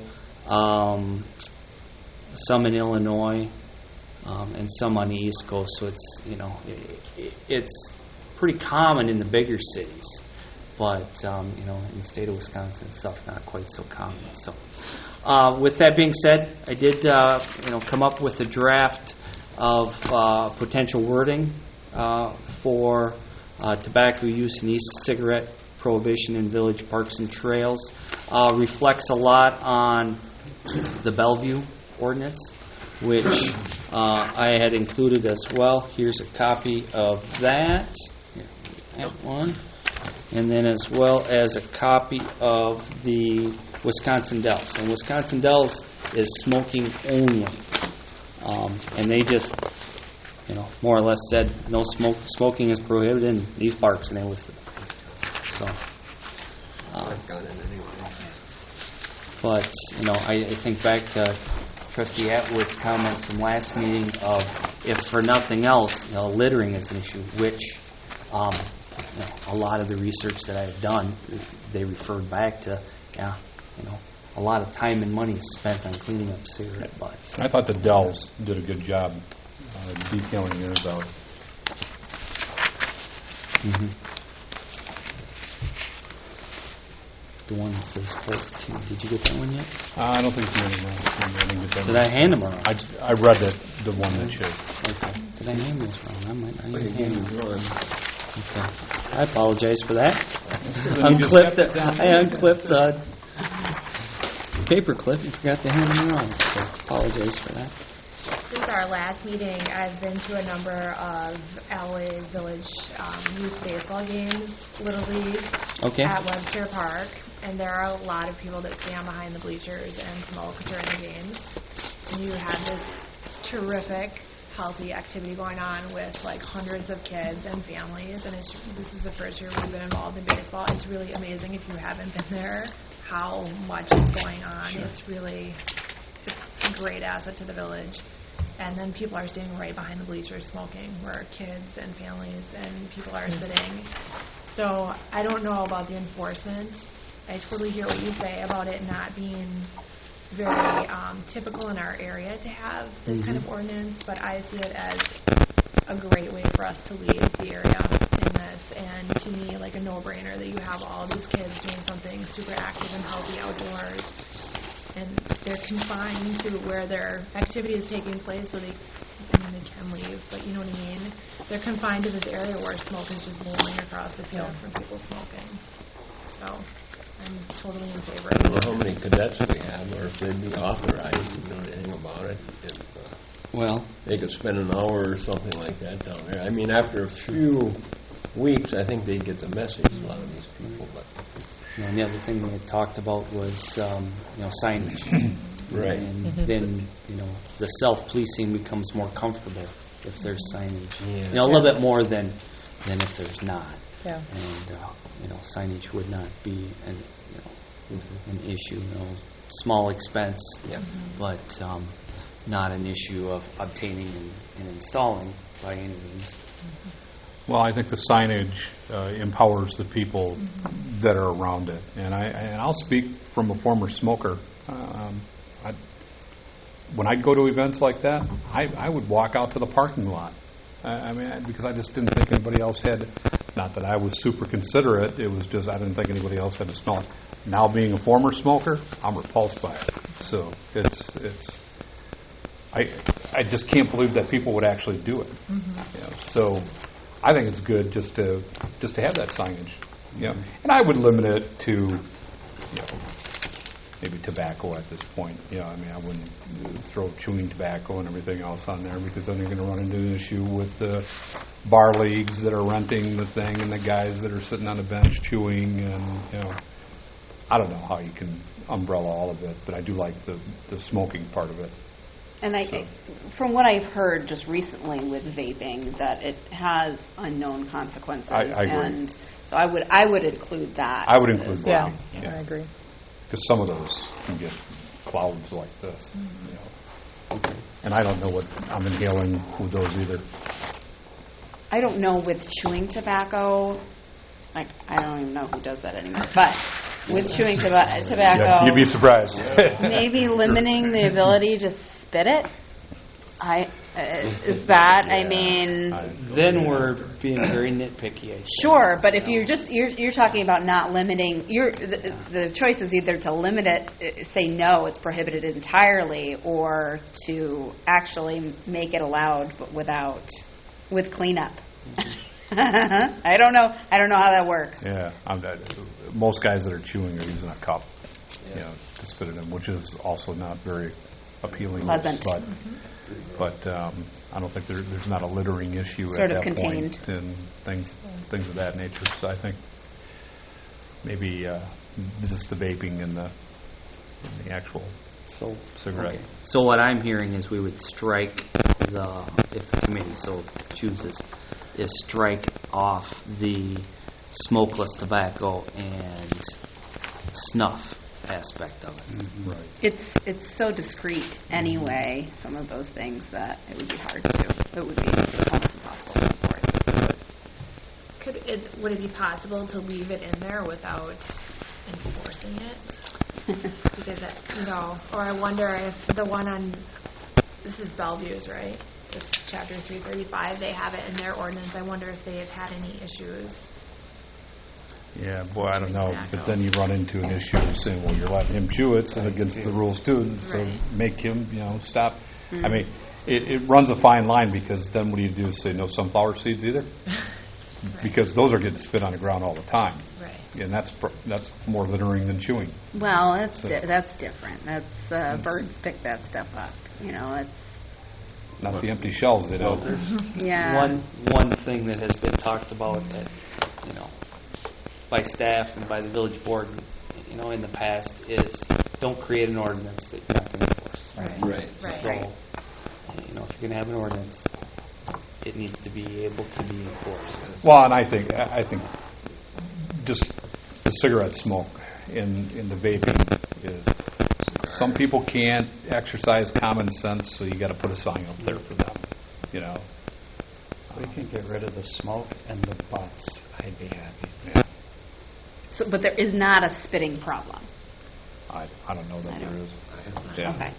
some in Illinois, and some on the East Coast. So it's it's pretty common in the bigger cities, but in the state of Wisconsin and stuff, not quite so common. So, with that being said, I did come up with a draft of potential wording for tobacco use and e-cigarette prohibition in village parks and trails. Reflects a lot on the Bellevue ordinance, which I had included as well. Here's a copy of that. Here, that one. And then as well as a copy of the Wisconsin Dells. And Wisconsin Dells is smoking only. And they just, more or less said no smoking is prohibited in these parks, and they listed it. So, but, I think back to Trustee Atwood's comment from last meeting of, if for nothing else, littering is an issue, which a lot of the research that I've done, they referred back to, a lot of time and money is spent on cleaning up cigarette butts. I thought the Dells did a good job detailing theirs out. Mm-hmm. The one that says 14. Did you get that one yet? I don't think so. I didn't get that Did one. I hand them around? I read the one that showed. Okay. Did I hand those wrong? I might not even hand them. Okay. I apologize for that. I unclipped the paper clip and forgot to hand them around. So apologize for that. Since our last meeting, I've been to a number of LA Village youth baseball games, Little League, at Webster Park, and there are a lot of people that stand behind the bleachers and smoke during the games. And you have this terrific, healthy activity going on with hundreds of kids and families, and this is the first year we've been involved in baseball. It's really amazing if you haven't been there how much is going on. Sure. It's a great asset to the village. And then people are standing right behind the bleachers smoking, where kids and families and people are sitting. So I don't know about the enforcement. I totally hear what you say about it not being very typical in our area to have this kind of ordinance, but I see it as a great way for us to lead the area in this, and to me, a no-brainer that you have all these kids doing something super active and healthy outdoors, and they're confined to where their activity is taking place, so they can leave, but you know what I mean? They're confined to this area where smoke is just blowing across the field from people smoking. So I'm totally in favor of it. I don't know how many cadets we have, or if they'd be authorized to do anything about it. Well, they could spend an hour or something like that down there. I mean, after a few weeks, I think they'd get the message, a lot of these people. But and the other thing we had talked about was, signage. Right. And then, the self-policing becomes more comfortable if there's signage. Yeah. A little bit more than if there's not. Yeah. And, signage would not be an issue. Small expense. Yeah. But not an issue of obtaining and installing by any means. Well, I think the signage empowers the people that are around it. And I'll speak from a former smoker. When I'd go to events like that, I would walk out to the parking lot. Because I just didn't think anybody else had. It's not that I was super considerate. It was just I didn't think anybody else had to smell it. Now, being a former smoker, I'm repulsed by it. So I just can't believe that people would actually do it. So I think it's good just to have that signage. And I would limit it to maybe tobacco at this point. I wouldn't throw chewing tobacco and everything else on there, because then you're going to run into an issue with the bar leagues that are renting the thing and the guys that are sitting on the bench chewing, and I don't know how you can umbrella all of it, but I do like the smoking part of it. And from what I've heard just recently with vaping, that it has unknown consequences. I agree. And so I would include that. I would include as that. well. I agree. Because some of those can get clouds like this. And I don't know what I'm inhaling with those either. I don't know with chewing tobacco. I don't even know who does that anymore. But with chewing tobacco, Yeah, you'd be surprised. maybe limiting the ability to spit it. Is that? Then we're being very nitpicky. I think. Sure, but if you're talking about not limiting, the choice is either to limit it, say no, it's prohibited entirely, or to actually make it allowed, but with cleanup. I don't know how that works. Yeah, most guys that are chewing are using a cup, to spit it in, which is also not very appealing. Pleasant. But I don't think there's not a littering issue Sort at of that contained. point and things of that nature. So I think maybe just the vaping and the actual cigarette. Okay. So what I'm hearing is we would strike if the committee so chooses, is strike off the smokeless tobacco and snuff aspect of it. Right. It's so discreet anyway, some of those things, that it would be hard to. It would be almost impossible to enforce. Would it be possible to leave it in there without enforcing it? Because or I wonder if the one on, this is Bellevue's, right? This chapter 335, they have it in their ordinance. I wonder if they have had any issues. Yeah, boy, I don't know. But then you run into an issue of saying, well, you're letting him chew it, so against the rules too, so make him, stop. I mean, it runs a fine line, because then what do you do? Say no sunflower seeds either? Because those are getting spit on the ground all the time. Right. And that's more littering than chewing. Well, that's different. That's birds pick that stuff up. It's not the empty shells they don't. yeah. One thing that has been talked about, by staff and by the village board, in the past, is don't create an ordinance that you're not going to enforce. Right. So, if you're going to have an ordinance, it needs to be able to be enforced. Well, and I think just the cigarette smoke in the vaping is, some people can't exercise common sense, so you got to put a sign up there for them. We can get rid of the smoke and the butts. I'd be happy. Yeah. So, but there is not a spitting problem. I don't know that there is. Yeah. Okay.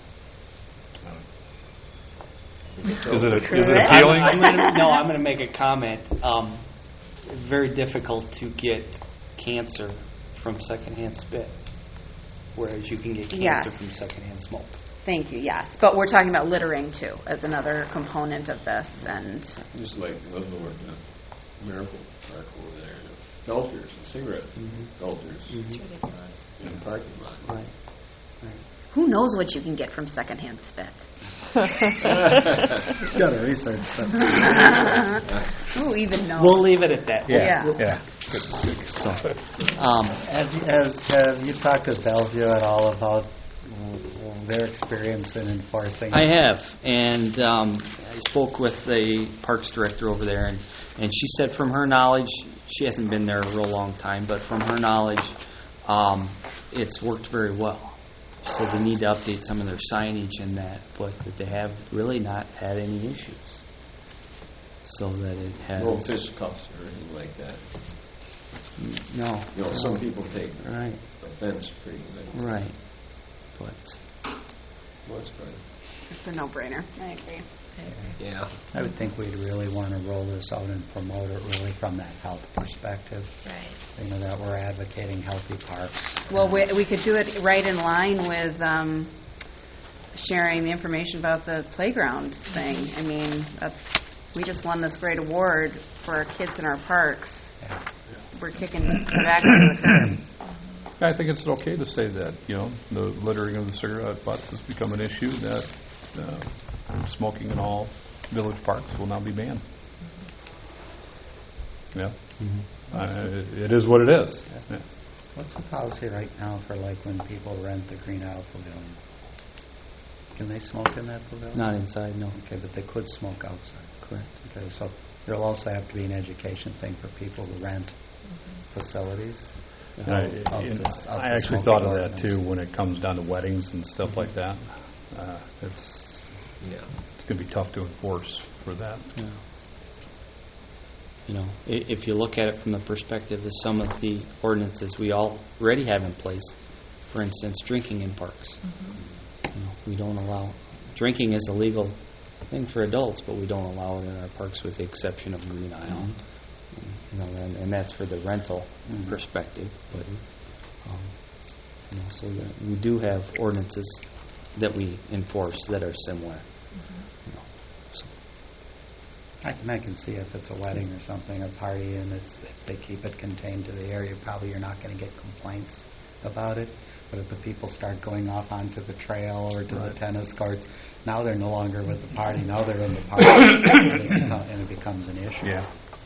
Is it appealing? I'm going to make a comment. Very difficult to get cancer from secondhand spit, whereas you can get cancer from secondhand smoke. Thank you. Yes, but we're talking about littering too as another component of this, and Just like Leavenworth, Miracle Park over there, filters and cigarette filters It's ridiculous. in the parking lot. Right. who knows what you can get from secondhand spit? Got to research that. Who even knows? We'll leave it at that. Yeah. So, Have you talked to Bellevue at all about their experience in enforcing? I have, and I spoke with the parks director over there, and she said from her knowledge, she hasn't been there a real long time, but from her knowledge, it's worked very well. So they need to update some of their signage and that, but that they have really not had any issues. So that it has... No fist cuffs or anything like that. No. You know, some people take Right. offense pretty good. Right. But... Well, that's good. It's a no-brainer. I agree. Yeah. I would think we'd really want to roll this out and promote it really from that health perspective. Right. You know, that we're advocating healthy parks. Well, we could do it right in line with sharing the information about the playground thing. I mean, we just won this great award for our kids in our parks. Yeah. We're kicking back to the curb. I think it's okay to say that, the littering of the cigarette butts has become an issue, that smoking in all village parks will now be banned. Yeah. It is what it is. Yeah. What's the policy right now for when people rent the Green Isle Pavilion? Can they smoke in that pavilion? Not inside, no. Okay, but they could smoke outside. Correct. Okay, so there'll also have to be an education thing for people who rent facilities. And I actually thought of that too when it comes down to weddings and stuff like that. It's going to be tough to enforce for that. Yeah. If you look at it from the perspective of some of the ordinances we already have in place, for instance, drinking in parks. We don't allow drinking is a legal thing for adults, but we don't allow it in our parks with the exception of Green Isle. And that's for the rental perspective. But so that we do have ordinances that we enforce that are similar. So. I can see if it's a wedding or something, a party, and if they keep it contained to the area, probably you're not going to get complaints about it. But if the people start going off onto the trail or to the tennis courts, now they're no longer with the party. Now they're in the park, and it becomes an issue. Yeah.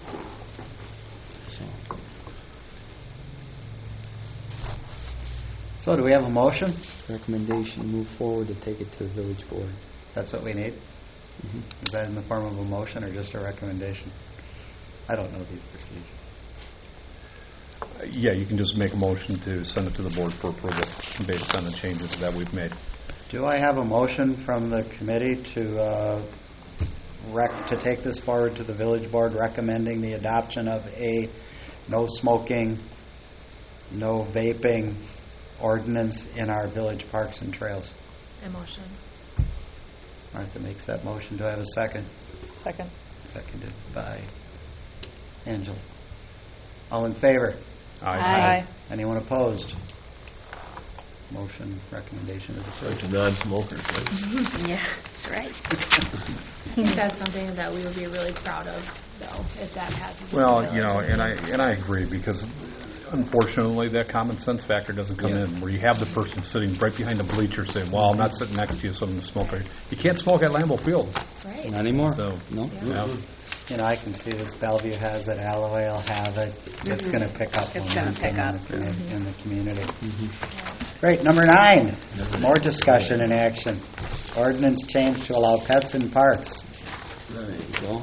So do we have a motion? Recommendation: move forward to take it to the village board. That's what we need? Is that in the form of a motion or just a recommendation? I don't know these procedures. Yeah, you can just make a motion to send it to the board for approval based on the changes that we've made. Do I have a motion from the committee to take this forward to the village board, recommending the adoption of a no smoking, no vaping ordinance in our village parks and trails? Emotion. Martha makes that motion. Do I have a second? Second. Seconded by Angela. All in favor? Aye. Anyone opposed? Motion, recommendation is approved. Bunch of non-smokers, right? Yeah, that's right. I think that's something that we would be really proud of, though, if that passes. in Well, the village. and I agree, because unfortunately that common sense factor doesn't come in, where you have the person sitting right behind the bleacher saying, well, I'm not sitting next to you, so I'm going to smoke. You can't smoke at Lambeau Field. Right. Not anymore. So, No. yeah. I can see this. Bellevue has it. Alloway will have it. It's going to pick up It's gonna pick up. in the community. Great. Number 9, more discussion and action. Ordinance change to allow pets in parks. There you go.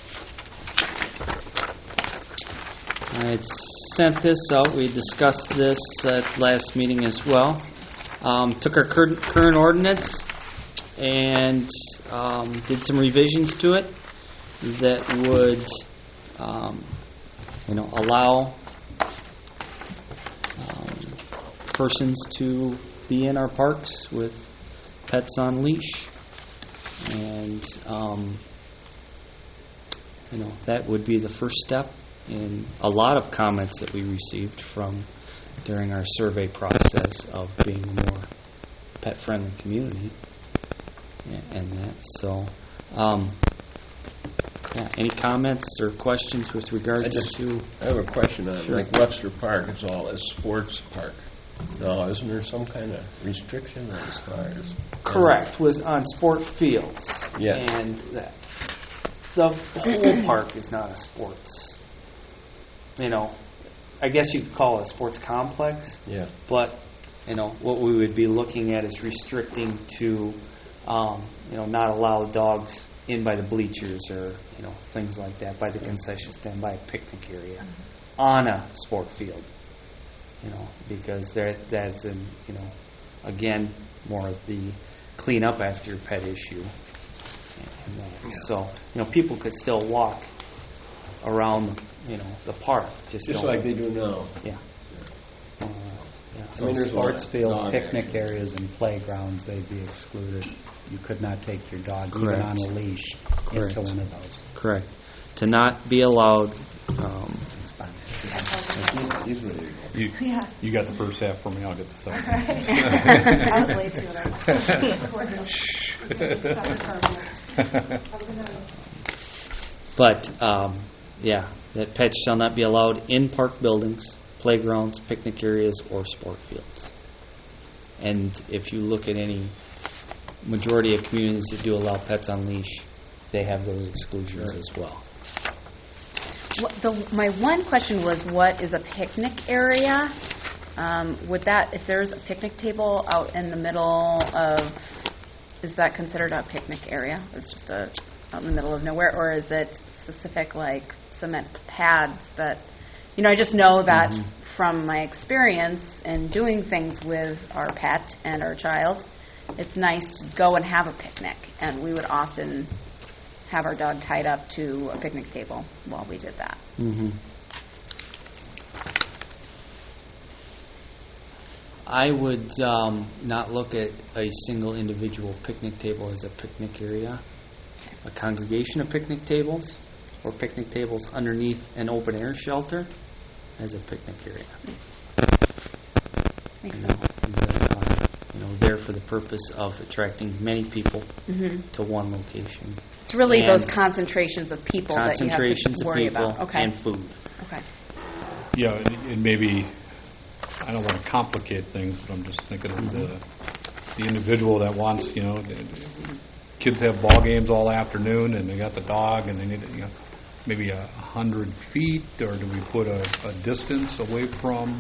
I had sent this out. We discussed this at last meeting as well. Took our current ordinance and did some revisions to it that would, allow persons to be in our parks with pets on leash, and that would be the first step in a lot of comments that we received during our survey process of being a more pet-friendly community, and that. So, any comments or questions with regards to? I have a question on it. Sure. Like Webster Park is all a sports park. Now, isn't there some kind of restriction as far as? Correct, was on sport fields. Yeah. And the whole park is not a sports, I guess you could call it a sports complex. Yeah. But, what we would be looking at is restricting to, not allow dogs in by the bleachers or, things like that, by the concession stand, by a picnic area, on a sport field. Because that's again, more of the clean up after your pet issue. And that. So, people could still walk around, the park. Just don't- like they do now. Yeah. So there's a lot sports of field, dog picnic action. areas, and playgrounds, they'd be excluded. You could not take your dog, even Correct. on a leash, Correct. into one of those. Correct. To not be allowed, He's ready to go. You, Yeah. you got the first half for me, I'll get the second. I was late too. but, that pets shall not be allowed in park buildings, playgrounds, picnic areas, or sport fields. And if you look at any majority of communities that do allow pets on leash, they have those exclusions as well. My one question was, what is a picnic area? Would that, if there's a picnic table out in the middle of, is that considered a picnic area? It's just out in the middle of nowhere, or is it specific like cement pads that, I just know that from my experience in doing things with our pet and our child, it's nice to go and have a picnic, and we would often have our dog tied up to a picnic table while we did that. Mm-hmm. I would not look at a single individual picnic table as a picnic area. A congregation of picnic tables, or picnic tables underneath an open air shelter, as a picnic area. Makes That are, there for the purpose of attracting many people to one location. It's really And those concentrations of people that you have Concentrations to of worry people about. Okay. and food. Okay. Yeah, and maybe, I don't want to complicate things, but I'm just thinking of the individual that wants, kids have ball games all afternoon, and they got the dog, and they need, maybe 100 feet, or do we put a distance away from?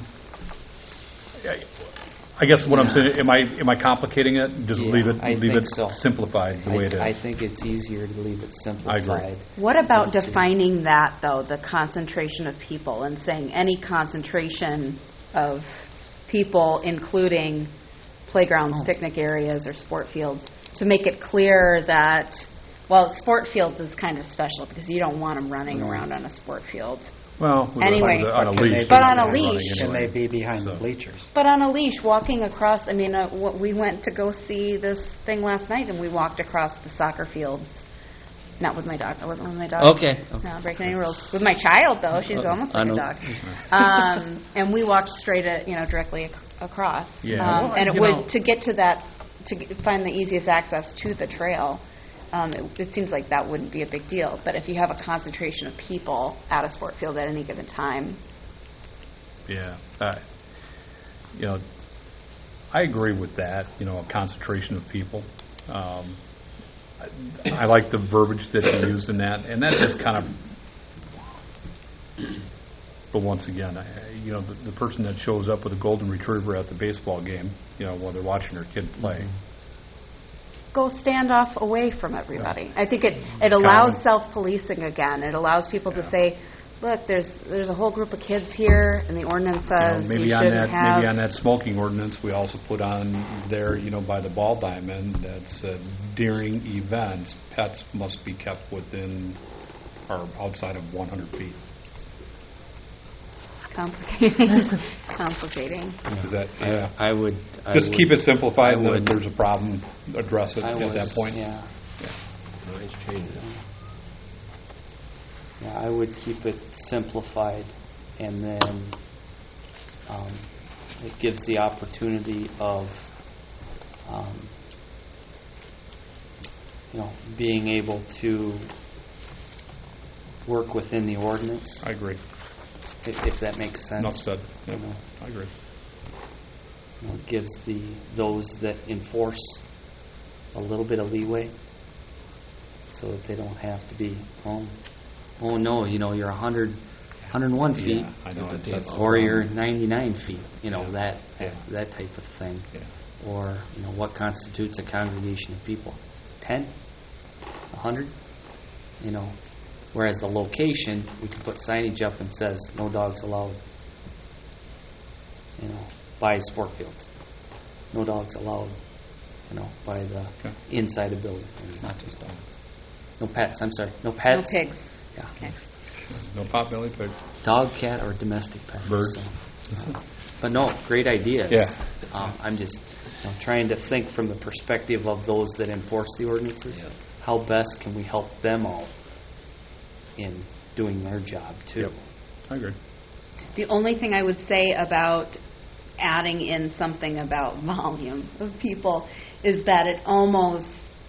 I guess what I'm saying, am I complicating it? Just Yeah, leave I it think so. simplified the way it is. I think it's easier to leave it simplified. What about Not to- defining that, though, the concentration of people, and saying any concentration of people, including playgrounds, picnic areas, or sport fields, to make it clear that, well, sport fields is kind of special because you don't want them running around on a sport field. Well, Anyway. on a But can leash. they- But on a they're not running leash. Can anyway. they be behind the So- bleachers? But on a leash, walking across, we went to go see this thing last night, and we walked across the soccer fields. Not with my dog. I wasn't with my dog. Okay. Not breaking any rules. With my child, though. She's almost I like a know. dog. And we walked straight at, directly across. Yeah. Well, And it you would, know- to get to that, find the easiest access to the trail, it seems like that wouldn't be a big deal. But if you have a concentration of people at a sport field at any given time, Yeah. I agree with that, a concentration of people. I like the verbiage that you used in that, and that just kind of, but once again, the person that shows up with a golden retriever at the baseball game, while they're watching their kid play. go stand off away from everybody. I think it allows self-policing again. It allows people to say, look, there's a whole group of kids here, and the ordinance says you shouldn't have. Maybe on that smoking ordinance, we also put on there, by the ball diamond, that said during events, pets must be kept within or outside of 100 feet. Complicating. Complicating. Is that, yeah. I would Just keep it simplified, I and then if would. there's a problem, address it I at would, that point. Yeah. Nice change. Yeah, I would keep it simplified, and then it gives the opportunity of, being able to work within the ordinance, I agree. if that makes sense. Enough said. Yep. You know. I agree. It gives those that enforce a little bit of leeway, so that they don't have to be, oh no, you're 101 feet, Yeah, I know. That's or you're 99 feet, that Yeah. that type of thing. Yeah. Or, what constitutes a congregation of people? 10? 100? Whereas the location, we can put signage up and says, no dogs allowed, by sport fields. no dogs allowed, by the Okay. inside the building. It's not just dogs. No pets, I'm sorry. No No pets. pigs. Yeah. Okay. No potbelly pig. Dog, cat, or domestic pets. Birds. But no, great ideas. Yeah. I'm just trying to think from the perspective of those that enforce the ordinances. How best can we help them out in doing their job too? Yep. I agree. The only thing I would say about adding in something about volume of people is that it almost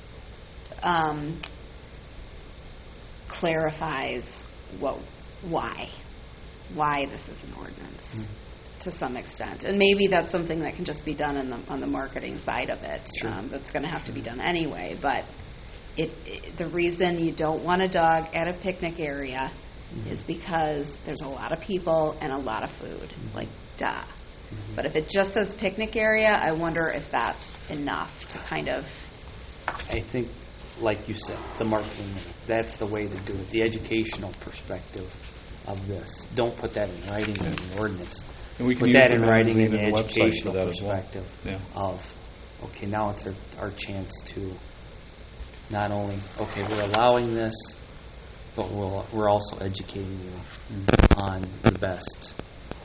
clarifies why this is an ordinance to some extent. And maybe that's something that can just be done on the marketing side of it. Sure. That's going to have to be done anyway. But the reason you don't want a dog at a picnic area is because there's a lot of people and a lot of food. Like, duh. But if it just says picnic area, I wonder if that's enough to kind of... I think, like you said, the marketing, that's the way to do it, the educational perspective of this. Don't put that in writing in the ordinance. And we can Put use that the in writing in magazine the and the website for educational that as well. perspective Yeah. of, okay, now it's our chance to not only, okay, we're allowing this, but we're also educating you on the best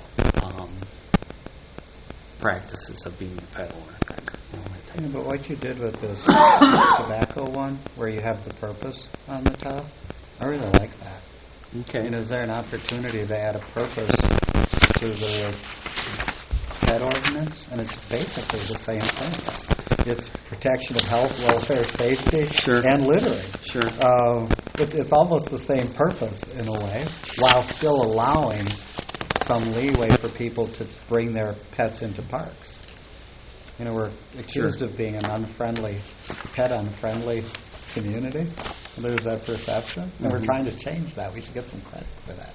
practices of being a pet owner. That type of But what you did with this tobacco one, where you have the purpose on the top, I really like that. Okay. Is there an opportunity to add a purpose to the pet ordinance? And it's basically the same thing. It's protection of health, welfare, safety, Sure. and littering. Sure. It's almost the same purpose in a way, while still allowing some leeway for people to bring their pets into parks. We're accused of being an pet-unfriendly community. There's that perception, and we're trying to change that. We should get some credit for that.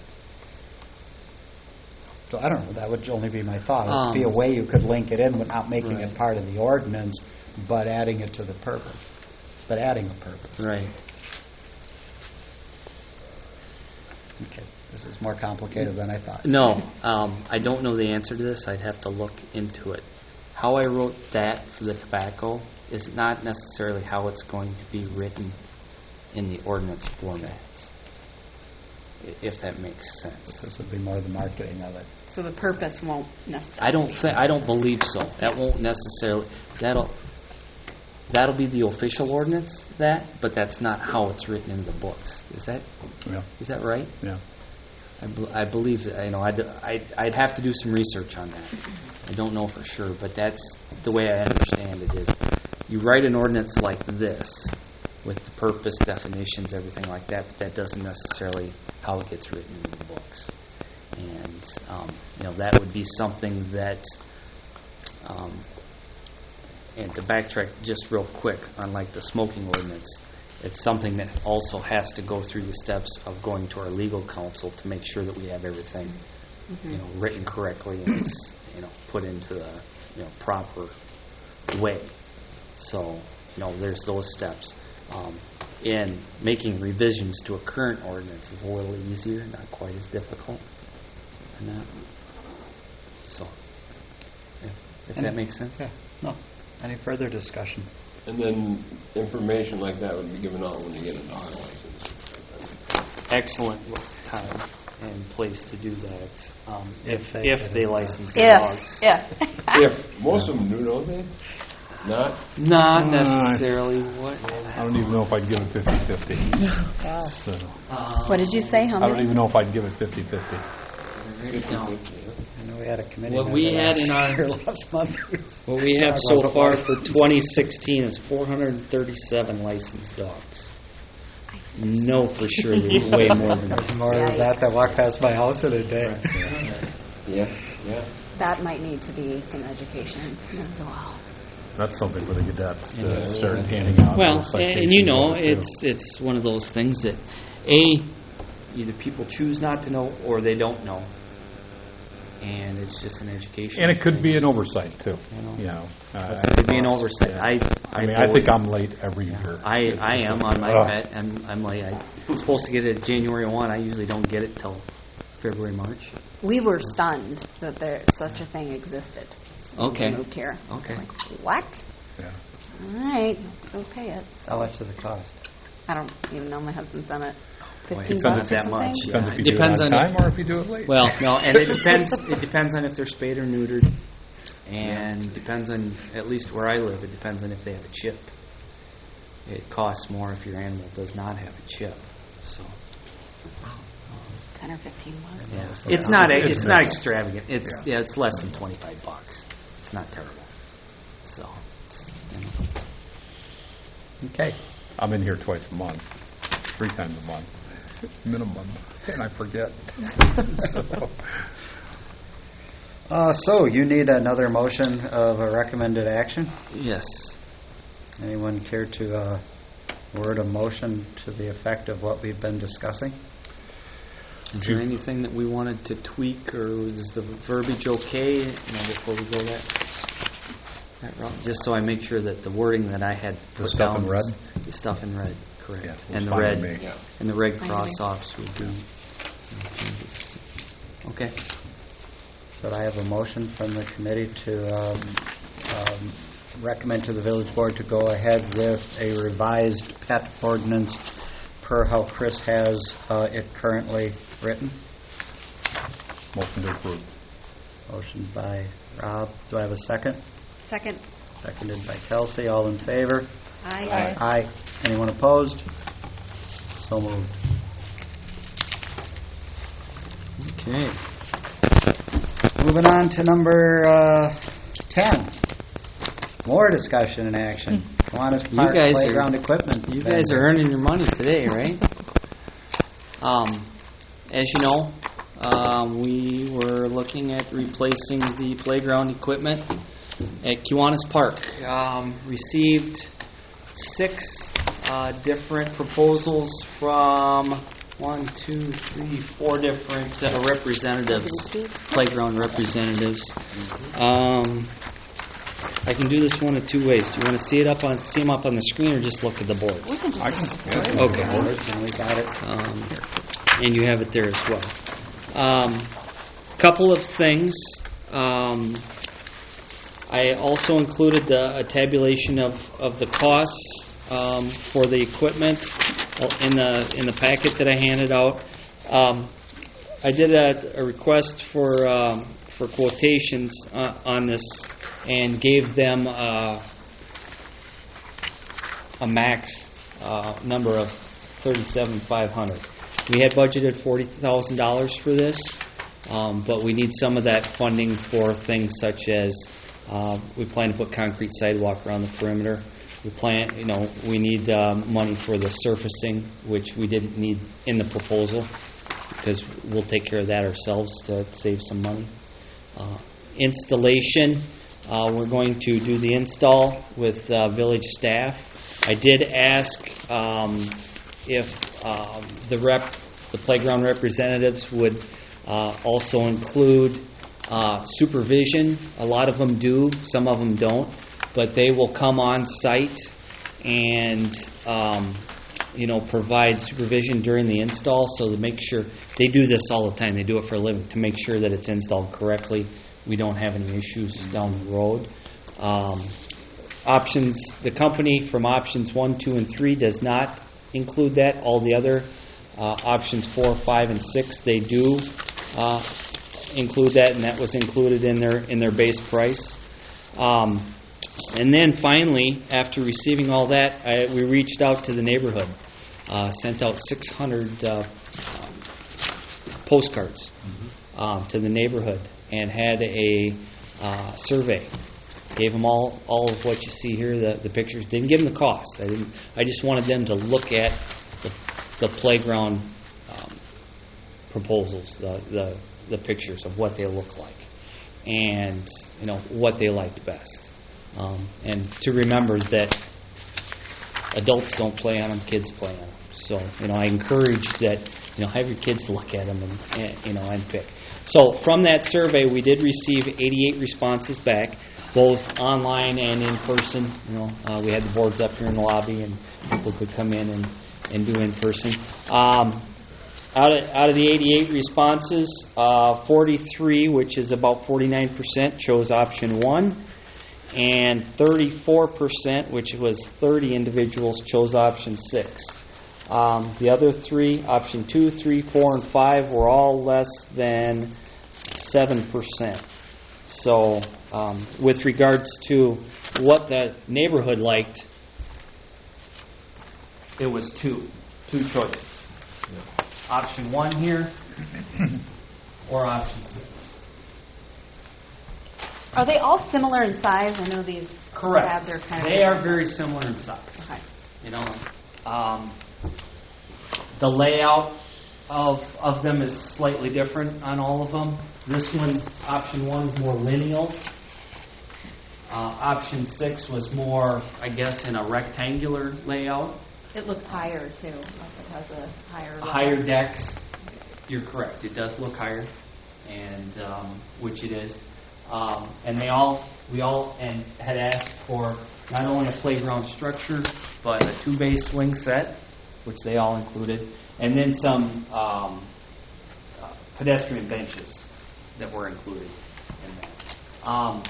So I don't know. That would only be my thought. It would be a way you could link it in without making it part of the ordinance, but adding it to the purpose. But adding a purpose. Right. Okay. This is more complicated than I thought. No, I don't know the answer to this. I'd have to look into it. How I wrote that for the tobacco is not necessarily how it's going to be written in the ordinance format, if that makes sense. This would be more the marketing of it. So the purpose won't necessarily... I don't believe so. That won't necessarily... That'll be the official ordinance, but that's not how it's written in the books. Is that right? Yeah. I believe that. I'd have to do some research on that. I don't know for sure, but that's the way I understand it. Is you write an ordinance like this with the purpose, definitions, everything like that, but that doesn't necessarily how it gets written in the books. And that would be something that. And to backtrack just real quick on like the smoking ordinance, it's something that also has to go through the steps of going to our legal counsel to make sure that we have everything, written correctly and it's, put into the, proper way. So, there's those steps. In making revisions to a current ordinance is a little easier, not quite as difficult. And that. So, if that makes sense. Yeah. No. Any further discussion? And then information like that would be given out when you get a dog license. Excellent time and place to do that. If If they license their dogs. If most of them do, don't they? Not necessarily. What? I don't even know if I'd give it 50-50. Wow. So, What did you say? How I don't many? even know if I'd give it 50-50. No. I know we had a committee. What we had in our last month. what we have so far for 2016 is 437 licensed dogs. No, for sure, there's way more than There's that. more than that walk past my house in a day. Yeah. That might need to be some education as well. That's something for the cadets to start handing out. Well, citations and too. it's one of those things that either people choose not to know or they don't know, and it's just an education. And it could be an oversight too. It could be an oversight. I think I'm late every year. I am on my pet. I'm like I'm supposed to get it January 1. I usually don't get it till February, March. We were stunned that such a thing existed. Okay. We moved here. Okay. I'm like, what? Yeah. All right, let's go pay it. So How much does it cost? I don't even know. My husband's done it. Boy, 15 it's bucks not or that something. much. Depends Yeah, if you it do it depends on on time or if you do it late. Well, no, and it depends. It depends on if they're spayed or neutered, and depends on, at least where I live, it depends on if they have a chip. It costs more if your animal does not have a chip. So 10 or 15 bucks. yeah, it's not It's it's not minimal. extravagant. It's it's less than $25. It's not terrible. So. Okay. I'm in here twice a month, 3 times a month, minimum, and I forget. So you need another motion of a recommended action? Yes. Anyone care to word a motion to the effect of what we've been discussing? Is there anything that we wanted to tweak, or is the verbiage okay? Before we go that route, just so I make sure that the wording that I had put stuff down in red? the stuff in red, correct, Yeah, looks and the fine to red me. Yeah. and the red Fine to me. cross-offs would be changes. Okay. So I have a motion from the committee to recommend to the village board to go ahead with a revised pet ordinance per how Chris has it currently written. Motion to approve. Motion by Rob. Do I have a second? Second. Seconded by Kelsey. All in favor? Aye. Aye. Anyone opposed? So moved. Okay. Moving on to number 10. More discussion and action. Kiwanis You Park guys playground equipment. You guys are earning your money today, right? As you know, we were looking at replacing the playground equipment at Kiwanis Park. Received 6 different proposals from 4 different representatives, playground representatives. I can do this one of 2 ways. Do you want to see them up on the screen, or just look at the boards? I can. Okay. And we got it. And you have it there as well. Couple of things. I also included a tabulation of the costs for the equipment in the packet that I handed out. I did a request for quotations on this and gave them a max number of $37,500. We had budgeted $40,000 for this, but we need some of that funding for things such as we plan to put concrete sidewalk around the perimeter. We need money for the surfacing, which we didn't need in the proposal because we'll take care of that ourselves to save some money. Installation, we're going to do the install with village staff. I did ask if the playground representatives would also include supervision. A lot of them do, some of them don't, but they will come on site and provide supervision during the install, so to make sure they do this all the time. They do it for a living to make sure that it's installed correctly. We don't have any issues down the road. Options, the company from options 1, 2, and 3 does not include that. All the other options 4, 5, and 6, they do include that, and that was included in their base price. And then finally, after receiving all that, we reached out to the neighborhood, sent out 600 postcards to the neighborhood, and had a survey. Gave them all of what you see here, the pictures. Didn't give them the cost. I just wanted them to look at the playground proposals, the pictures of what they look like, and what they liked best. And to remember that adults don't play on them, kids play on them. So I encourage that have your kids look at them and pick. So from that survey, we did receive 88 responses back, both online and in person. We had the boards up here in the lobby, and people could come in and do in person. Out of the 88 responses, 43, which is about 49%, chose option 1, and 34%, which was 30 individuals, chose option 6. The other 3, option 2, 3, 4, and 5, were all less than 7%. So, with regards to what the neighborhood liked, it was two choices. Option 1 here, or option 6. Are they all similar in size? I know these Correct. pads are kind of They are different. very similar in size. Okay. You know, the layout of them is slightly different on all of them. This one, option 1, is more lineal. Option 6 was more, I guess, in a rectangular layout. It looks higher too. Like it has a higher level. Higher decks. You're correct. It does look higher, and which it is. And we all had asked for not only a playground structure, but a 2-bay swing set, which they all included, and then some pedestrian benches that were included in that.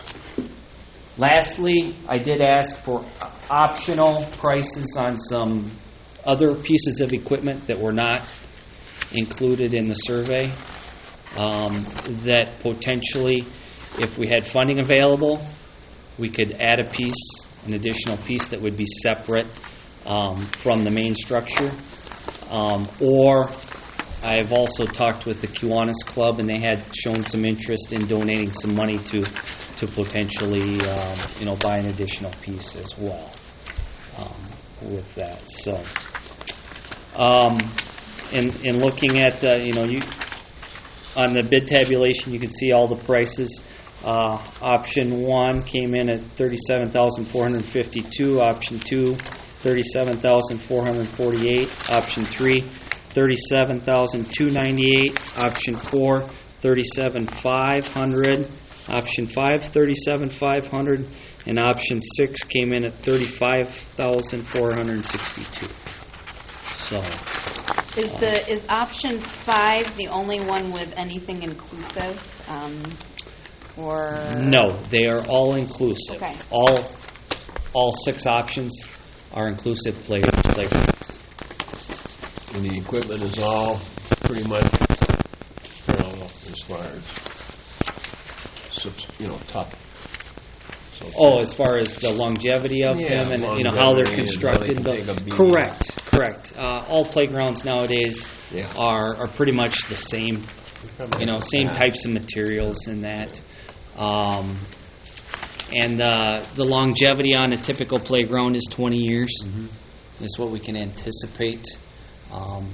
Lastly, I did ask for optional prices on some other pieces of equipment that were not included in the survey, that potentially, if we had funding available, we could add an additional piece that would be separate from the main structure. Or I've also talked with the Kiwanis Club, and they had shown some interest in donating some money to potentially buy an additional piece as well with that. So in looking at on the bid tabulation, you can see all the prices. Option 1 came in at $37,452. Option 2, $37,448. Option 3, $37,298. Option 4, $37,500. Option 5, $37,500. And option 6 came in at $35,462. So, is option 5 the only one with anything inclusive? Or no, they are all inclusive. Okay. All 6 options are inclusive playgrounds. And the equipment is all pretty much, as far as, tough. So As far as the longevity of Yeah, them and how they're longevity and constructed. how they can take a beating. Correct. All playgrounds nowadays Yeah. are pretty much the same. Same types of materials and that. And the longevity on a typical playground is 20 years. Mm-hmm. Is what we can anticipate. And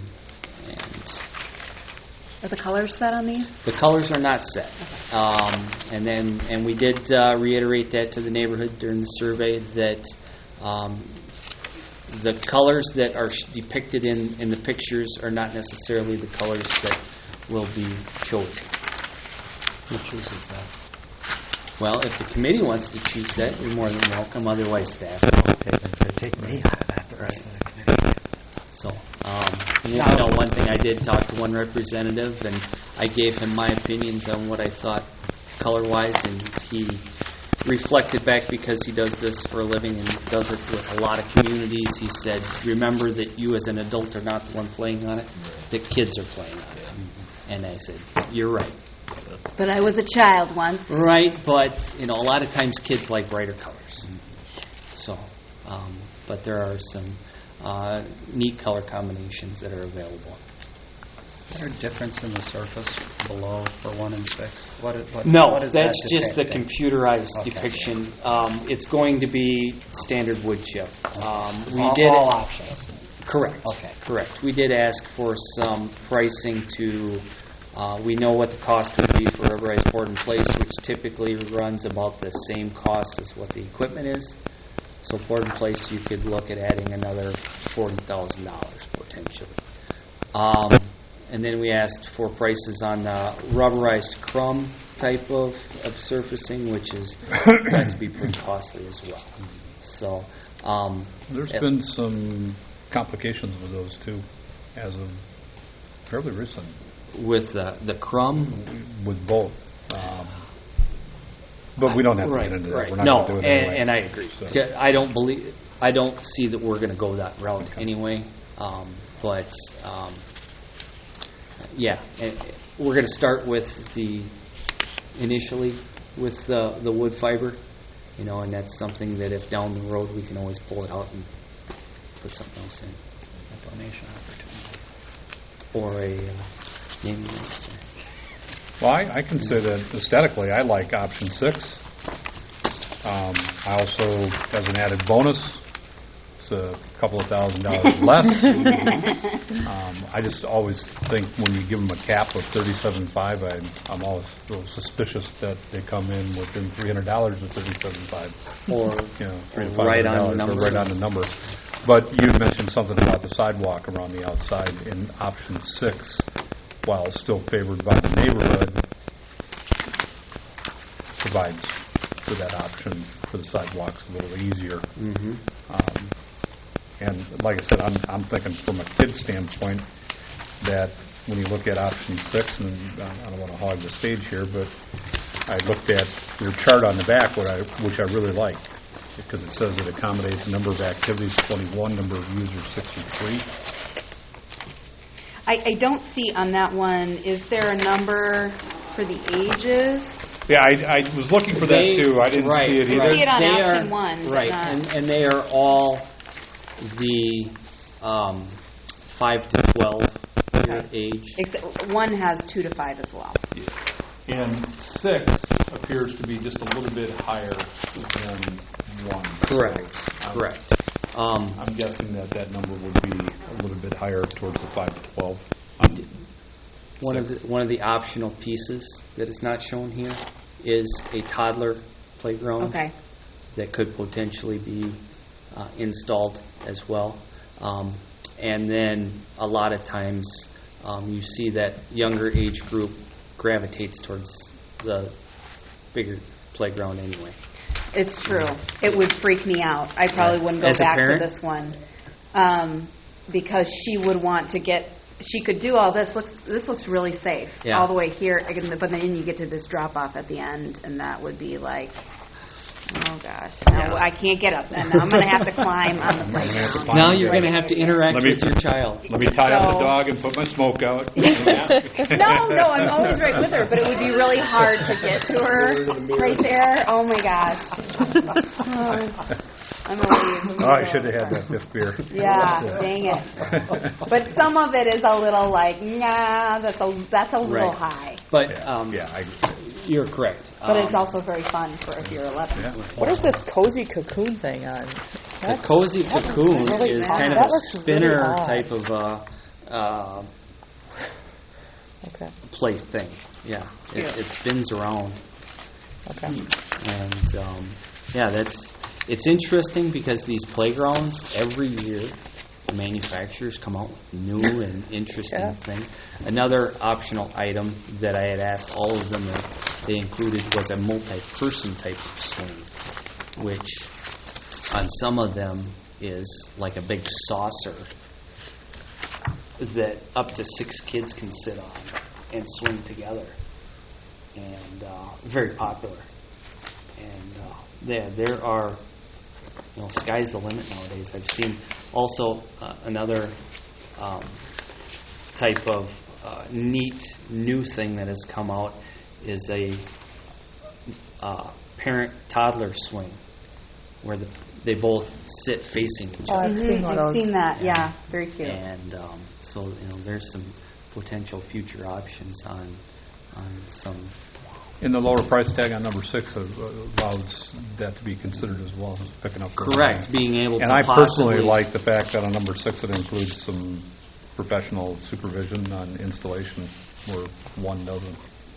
are the colors set on these? the colors are not set. And we did reiterate that to the neighborhood during the survey, that the colors that are depicted in the pictures are not necessarily the colors that will be chosen. Who chooses that? Well, if the committee wants to choose that, you're more than welcome. Otherwise, staff. Okay, then take me out of that, the rest of the committee. So, one thing, I did talk to one representative, and I gave him my opinions on what I thought color-wise, and he reflected back, because he does this for a living and does it with a lot of communities. He said, remember that you as an adult are not the one playing on it, the kids are playing on it. And I said, you're right. But I was a child once. Right, but a lot of times kids like brighter colors. So, but there are some neat color combinations that are available. Is there a difference in the surface below for 1 and 6? What No, is that's that just the depicting? computerized Okay. depiction. It's going to be standard wood chip. All options. Correct. Okay. Correct. We did ask for some pricing to. We know what the cost would be for rubberized board in place, which typically runs about the same cost as what the equipment is. So board in place, you could look at adding another $40,000 potentially. And then we asked for prices on rubberized crumb type of surfacing, which is got to be pretty costly as well. So There's been some complications with those too, as of fairly recent with the crumb. with both. But we don't have to get into that. We're not No, going to do it anyway. and I agree. So- I don't see that we're going to go that route anyway. But yeah, and we're going to start with initially with the wood fiber, and that's something that if down the road we can always pull it out and put something else in. A donation opportunity. Or a naming rights. Well, I can say that aesthetically, I like option 6. I also, as an added bonus, it's a couple of $1,000s less. I just always think when you give them a cap of $37.5, I'm always a little suspicious that they come in within $300 of $37.5. Or $300 to right on $500, the number. or right on the number. But you mentioned something about the sidewalk around the outside in option 6. While still favored by the neighborhood, provides for that option for the sidewalks a little easier. Mm-hmm. And like I said, I'm thinking from a kid's standpoint that when you look at option 6, and I don't want to hog the stage here, but I looked at your chart on the back, which I really like, because it says it accommodates a number of activities 21, number of users 63. I don't see on that one, is there a number for the ages? Yeah, I was looking for that too. I didn't see it either. I see it on They option are- 1. but Right, not- and they are all the 5 to 12 year Okay. age. Except 1 has 2 to 5 as well. And 6 appears to be just a little bit higher than 1. Correct, So, correct. I'm guessing that number would be a little bit higher towards the 5 to 12. One of the optional pieces that is not shown here is a toddler playground Okay. that could potentially be installed as well. And then a lot of times you see that younger age group gravitates towards the bigger playground anyway. It's true. It would freak me out. I probably wouldn't go As a back to parent? this one. Because she would want to she could do all this. This looks really safe. Yeah. All the way here. But then you get to this drop off at the end, and that would be like, oh gosh. No, Yeah. I can't get up then. Now I'm going to have to climb on the playground. Now you're going to have to interact Let me- with your child. Let me tie up the So- dog and put my smoke out. No, I'm always right with her, but it would be really hard to get to her right there. Oh my gosh. I'm always. Oh, I should have had that 5th beer. Yeah, dang it. But some of it is a little like, nah, that's a little Right. high. But Yeah, you're correct. But it's also very fun for if you're 11. yeah. What is this cozy cocoon thing on? The cozy cocoon really is odd. kind of That a looks really spinner odd. type of Okay, play thing. Yeah, it spins around, okay. and it's interesting because these playgrounds every year the manufacturers come out with new and interesting Yeah. things. Another optional item that I had asked all of them that they included was a multi-person type of swing, which on some of them is like a big saucer that up to 6 kids can sit on and swing together, and very popular. And there are, sky's the limit nowadays. I've seen also another type of neat new thing that has come out is a parent-toddler swing where they both sit facing each Oh, other. I've seen one of I've those. seen that. Yeah, very cute. And so there's some potential future options on some. And the lower price tag on number 6 allows that to be considered as well as picking up. Correct, being able And to I personally possibly like the fact that on number 6 it includes some professional supervision on installation where 1 doesn't.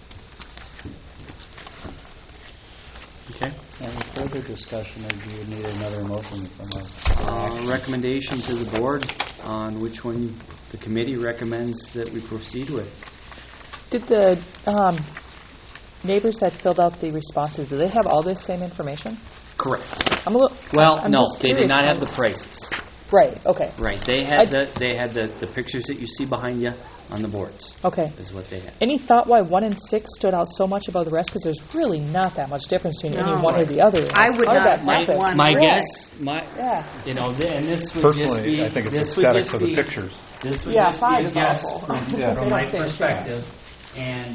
Okay. Any further discussion, or do you need another motion from us? Recommendation to the board on which one the committee recommends that we proceed with. Did the neighbors that filled out the responses, do they have all this same information? Correct. I'm a little. Well, I'm no, just they did curious not how- have the prices. Right, okay. Right, they had the pictures that you see behind you on the boards, Okay. is what they had. Any thought why 1 and 6 stood out so much above the rest? Because there's really not that much difference between any No. one or the other. I would How did not that like happen? one. My Correct. guess, Yeah. you know, and this would just Personally, be... I think it's this would aesthetics just of the be- pictures. This would Yeah, just be 5 a is guess awful. from They don't my stand a perspective. And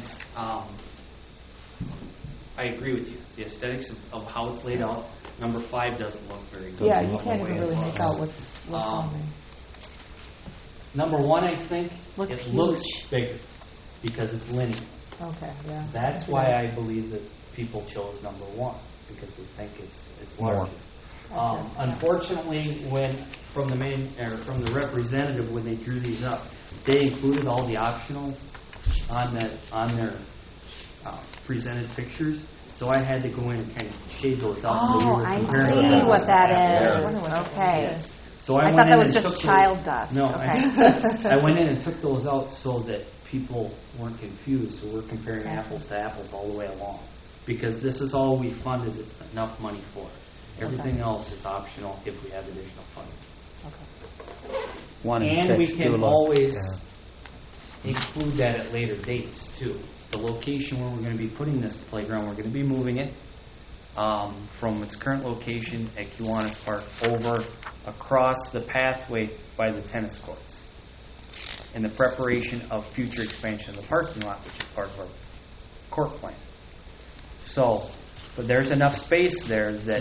I agree with you. The aesthetics of how it's laid out, number 5 doesn't look very good. Yeah, the you can't way even it really looks. make out what's on there. Number 1, I think, Looks it huge. looks bigger because it's linear. Okay, yeah. That's why I believe that people chose number 1, because they think it's larger. Unfortunately, from the representative, when they drew these up, they included all the optionals on their presented pictures. So I had to go in and kind of shade those out. So we Oh, were I comparing see apples what to that apples. is. Okay. So I went thought that in was and just took those- child dust. No, Okay. I went in and took those out so that people weren't confused. So we're comparing apples to apples all the way along, because this is all we funded enough money for. Everything else is optional if we have additional funding. 1 and And 6 we do can look- always yeah. include that at later dates too. The location where we're going to be putting this playground, we're going to be moving it from its current location at Kiwanis Park over across the pathway by the tennis courts, in the preparation of future expansion of the parking lot, which is part of our court plan. So, but there's enough space there that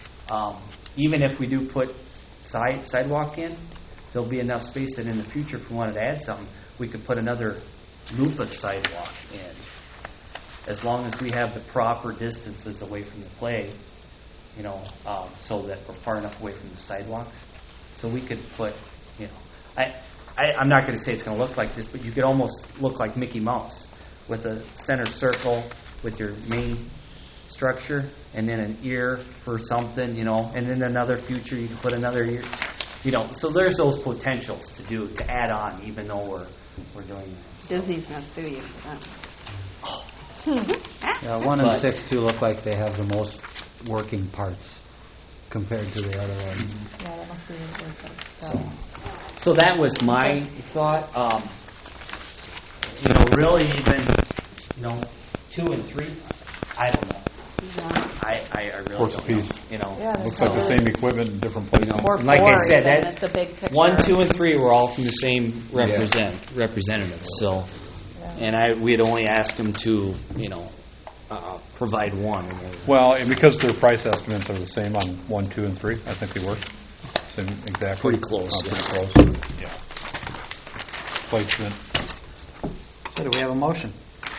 even if we do put sidewalk in, there'll be enough space that in the future, if we wanted to add something, we could put another loop of sidewalk in, as long as we have the proper distances away from the play, you know, so that we're far enough away from the sidewalks. So we could put, you know, I'm not going to say it's going to look like this, but you could almost look like Mickey Mouse with a center circle with your main structure, and then an ear for something, you know, and then another future you can put another ear, you know. So there's those potentials to add on, even though we're doing that. Disney's going to sue you for that. Yeah, 1 and But- 6 do look like they have the most working parts compared to the other ones. Yeah, that must be really good. So that was my thought. You know, really even, you know, 2 and 3, I don't know. I really Course don't piece. know. You know, Yeah, there's Looks like the same equipment in different places. Or Like I 4 said, even, that- it's a big picture. 1, 2, and 3 were all from the same representative. So, and we had only asked them to, you know, provide one. Well, and because their price estimates are the same on 1, 2, and 3, I think they were. Same exactly. Pretty close, Pretty yeah. close. Yeah. Placement. So do we have a motion?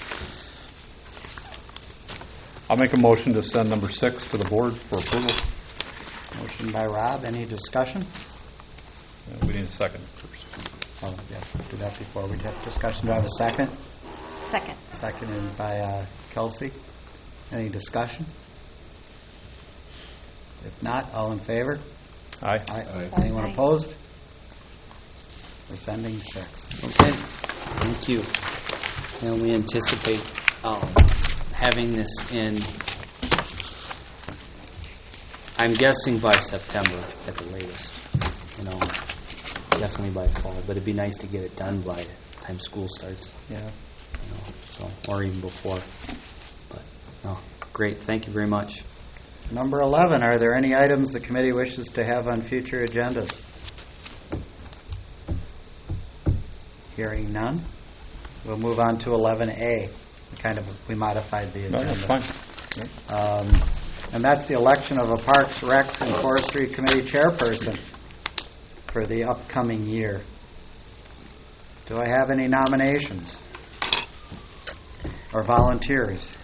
I'll make a motion to send number 6 to the board for approval. Motion by Rob. Any discussion? We need a second first. Oh, yes, do that before we have discussion. Do I have a second? Second. Seconded by Kelsey. Any discussion? If not, all in favor? Aye. Aye. Aye. Anyone Aye. opposed? We're sending 6. Okay, thank you. And we anticipate having this in, I'm guessing by September at the latest, you know, definitely by fall, but it'd be nice to get it done by the time school starts, Yeah. you know, so, or even before. But, no, great, thank you very much. Number 11, are there any items the committee wishes to have on future agendas? Hearing none, we'll move on to 11A. We modified the No, agenda. that's fine. Yep. And that's the election of a Parks, Rec, and Forestry Committee chairperson for the upcoming year. Do I have any nominations or volunteers?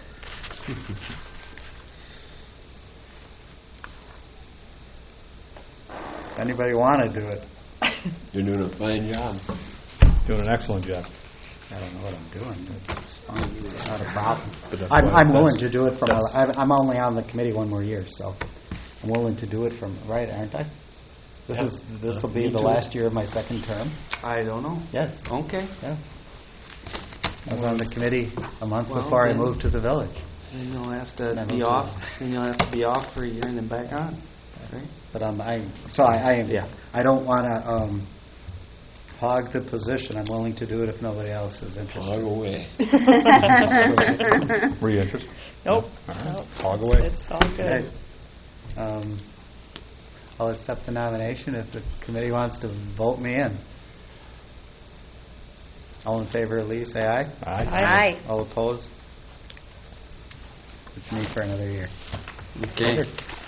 Anybody want to do it? You're doing a fine job. Doing an excellent job. I don't know what I'm doing. It's fine. It's not a problem. But that's I'm why- willing that's- to do it from. that's- I'm only on the committee one more year, so I'm willing to do it from. Right, aren't I? This will be the last year of my second term. I don't know. Yes. Okay. Yeah. I was on the committee a month Well, before I then- moved to the village. And you'll have to Never be do. off, and you'll have to be off for a year and then back on. But I Yeah. I don't want to hog the position. I'm willing to do it if nobody else is interested. Hog away. Were you interested? Nope. All right. Nope. Hog away. It's all good. Okay. I'll accept the nomination if the committee wants to vote me in. All in favor of Lee, say aye. Aye. Aye. All opposed? It's me for another year. Okay.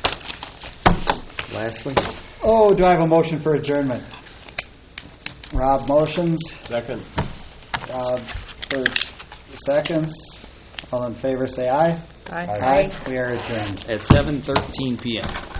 Lastly? Oh, do I have a motion for adjournment? Rob motions. Second. Rob for seconds. All in favor, say aye. Aye. Aye. We are adjourned. At 7:13 PM.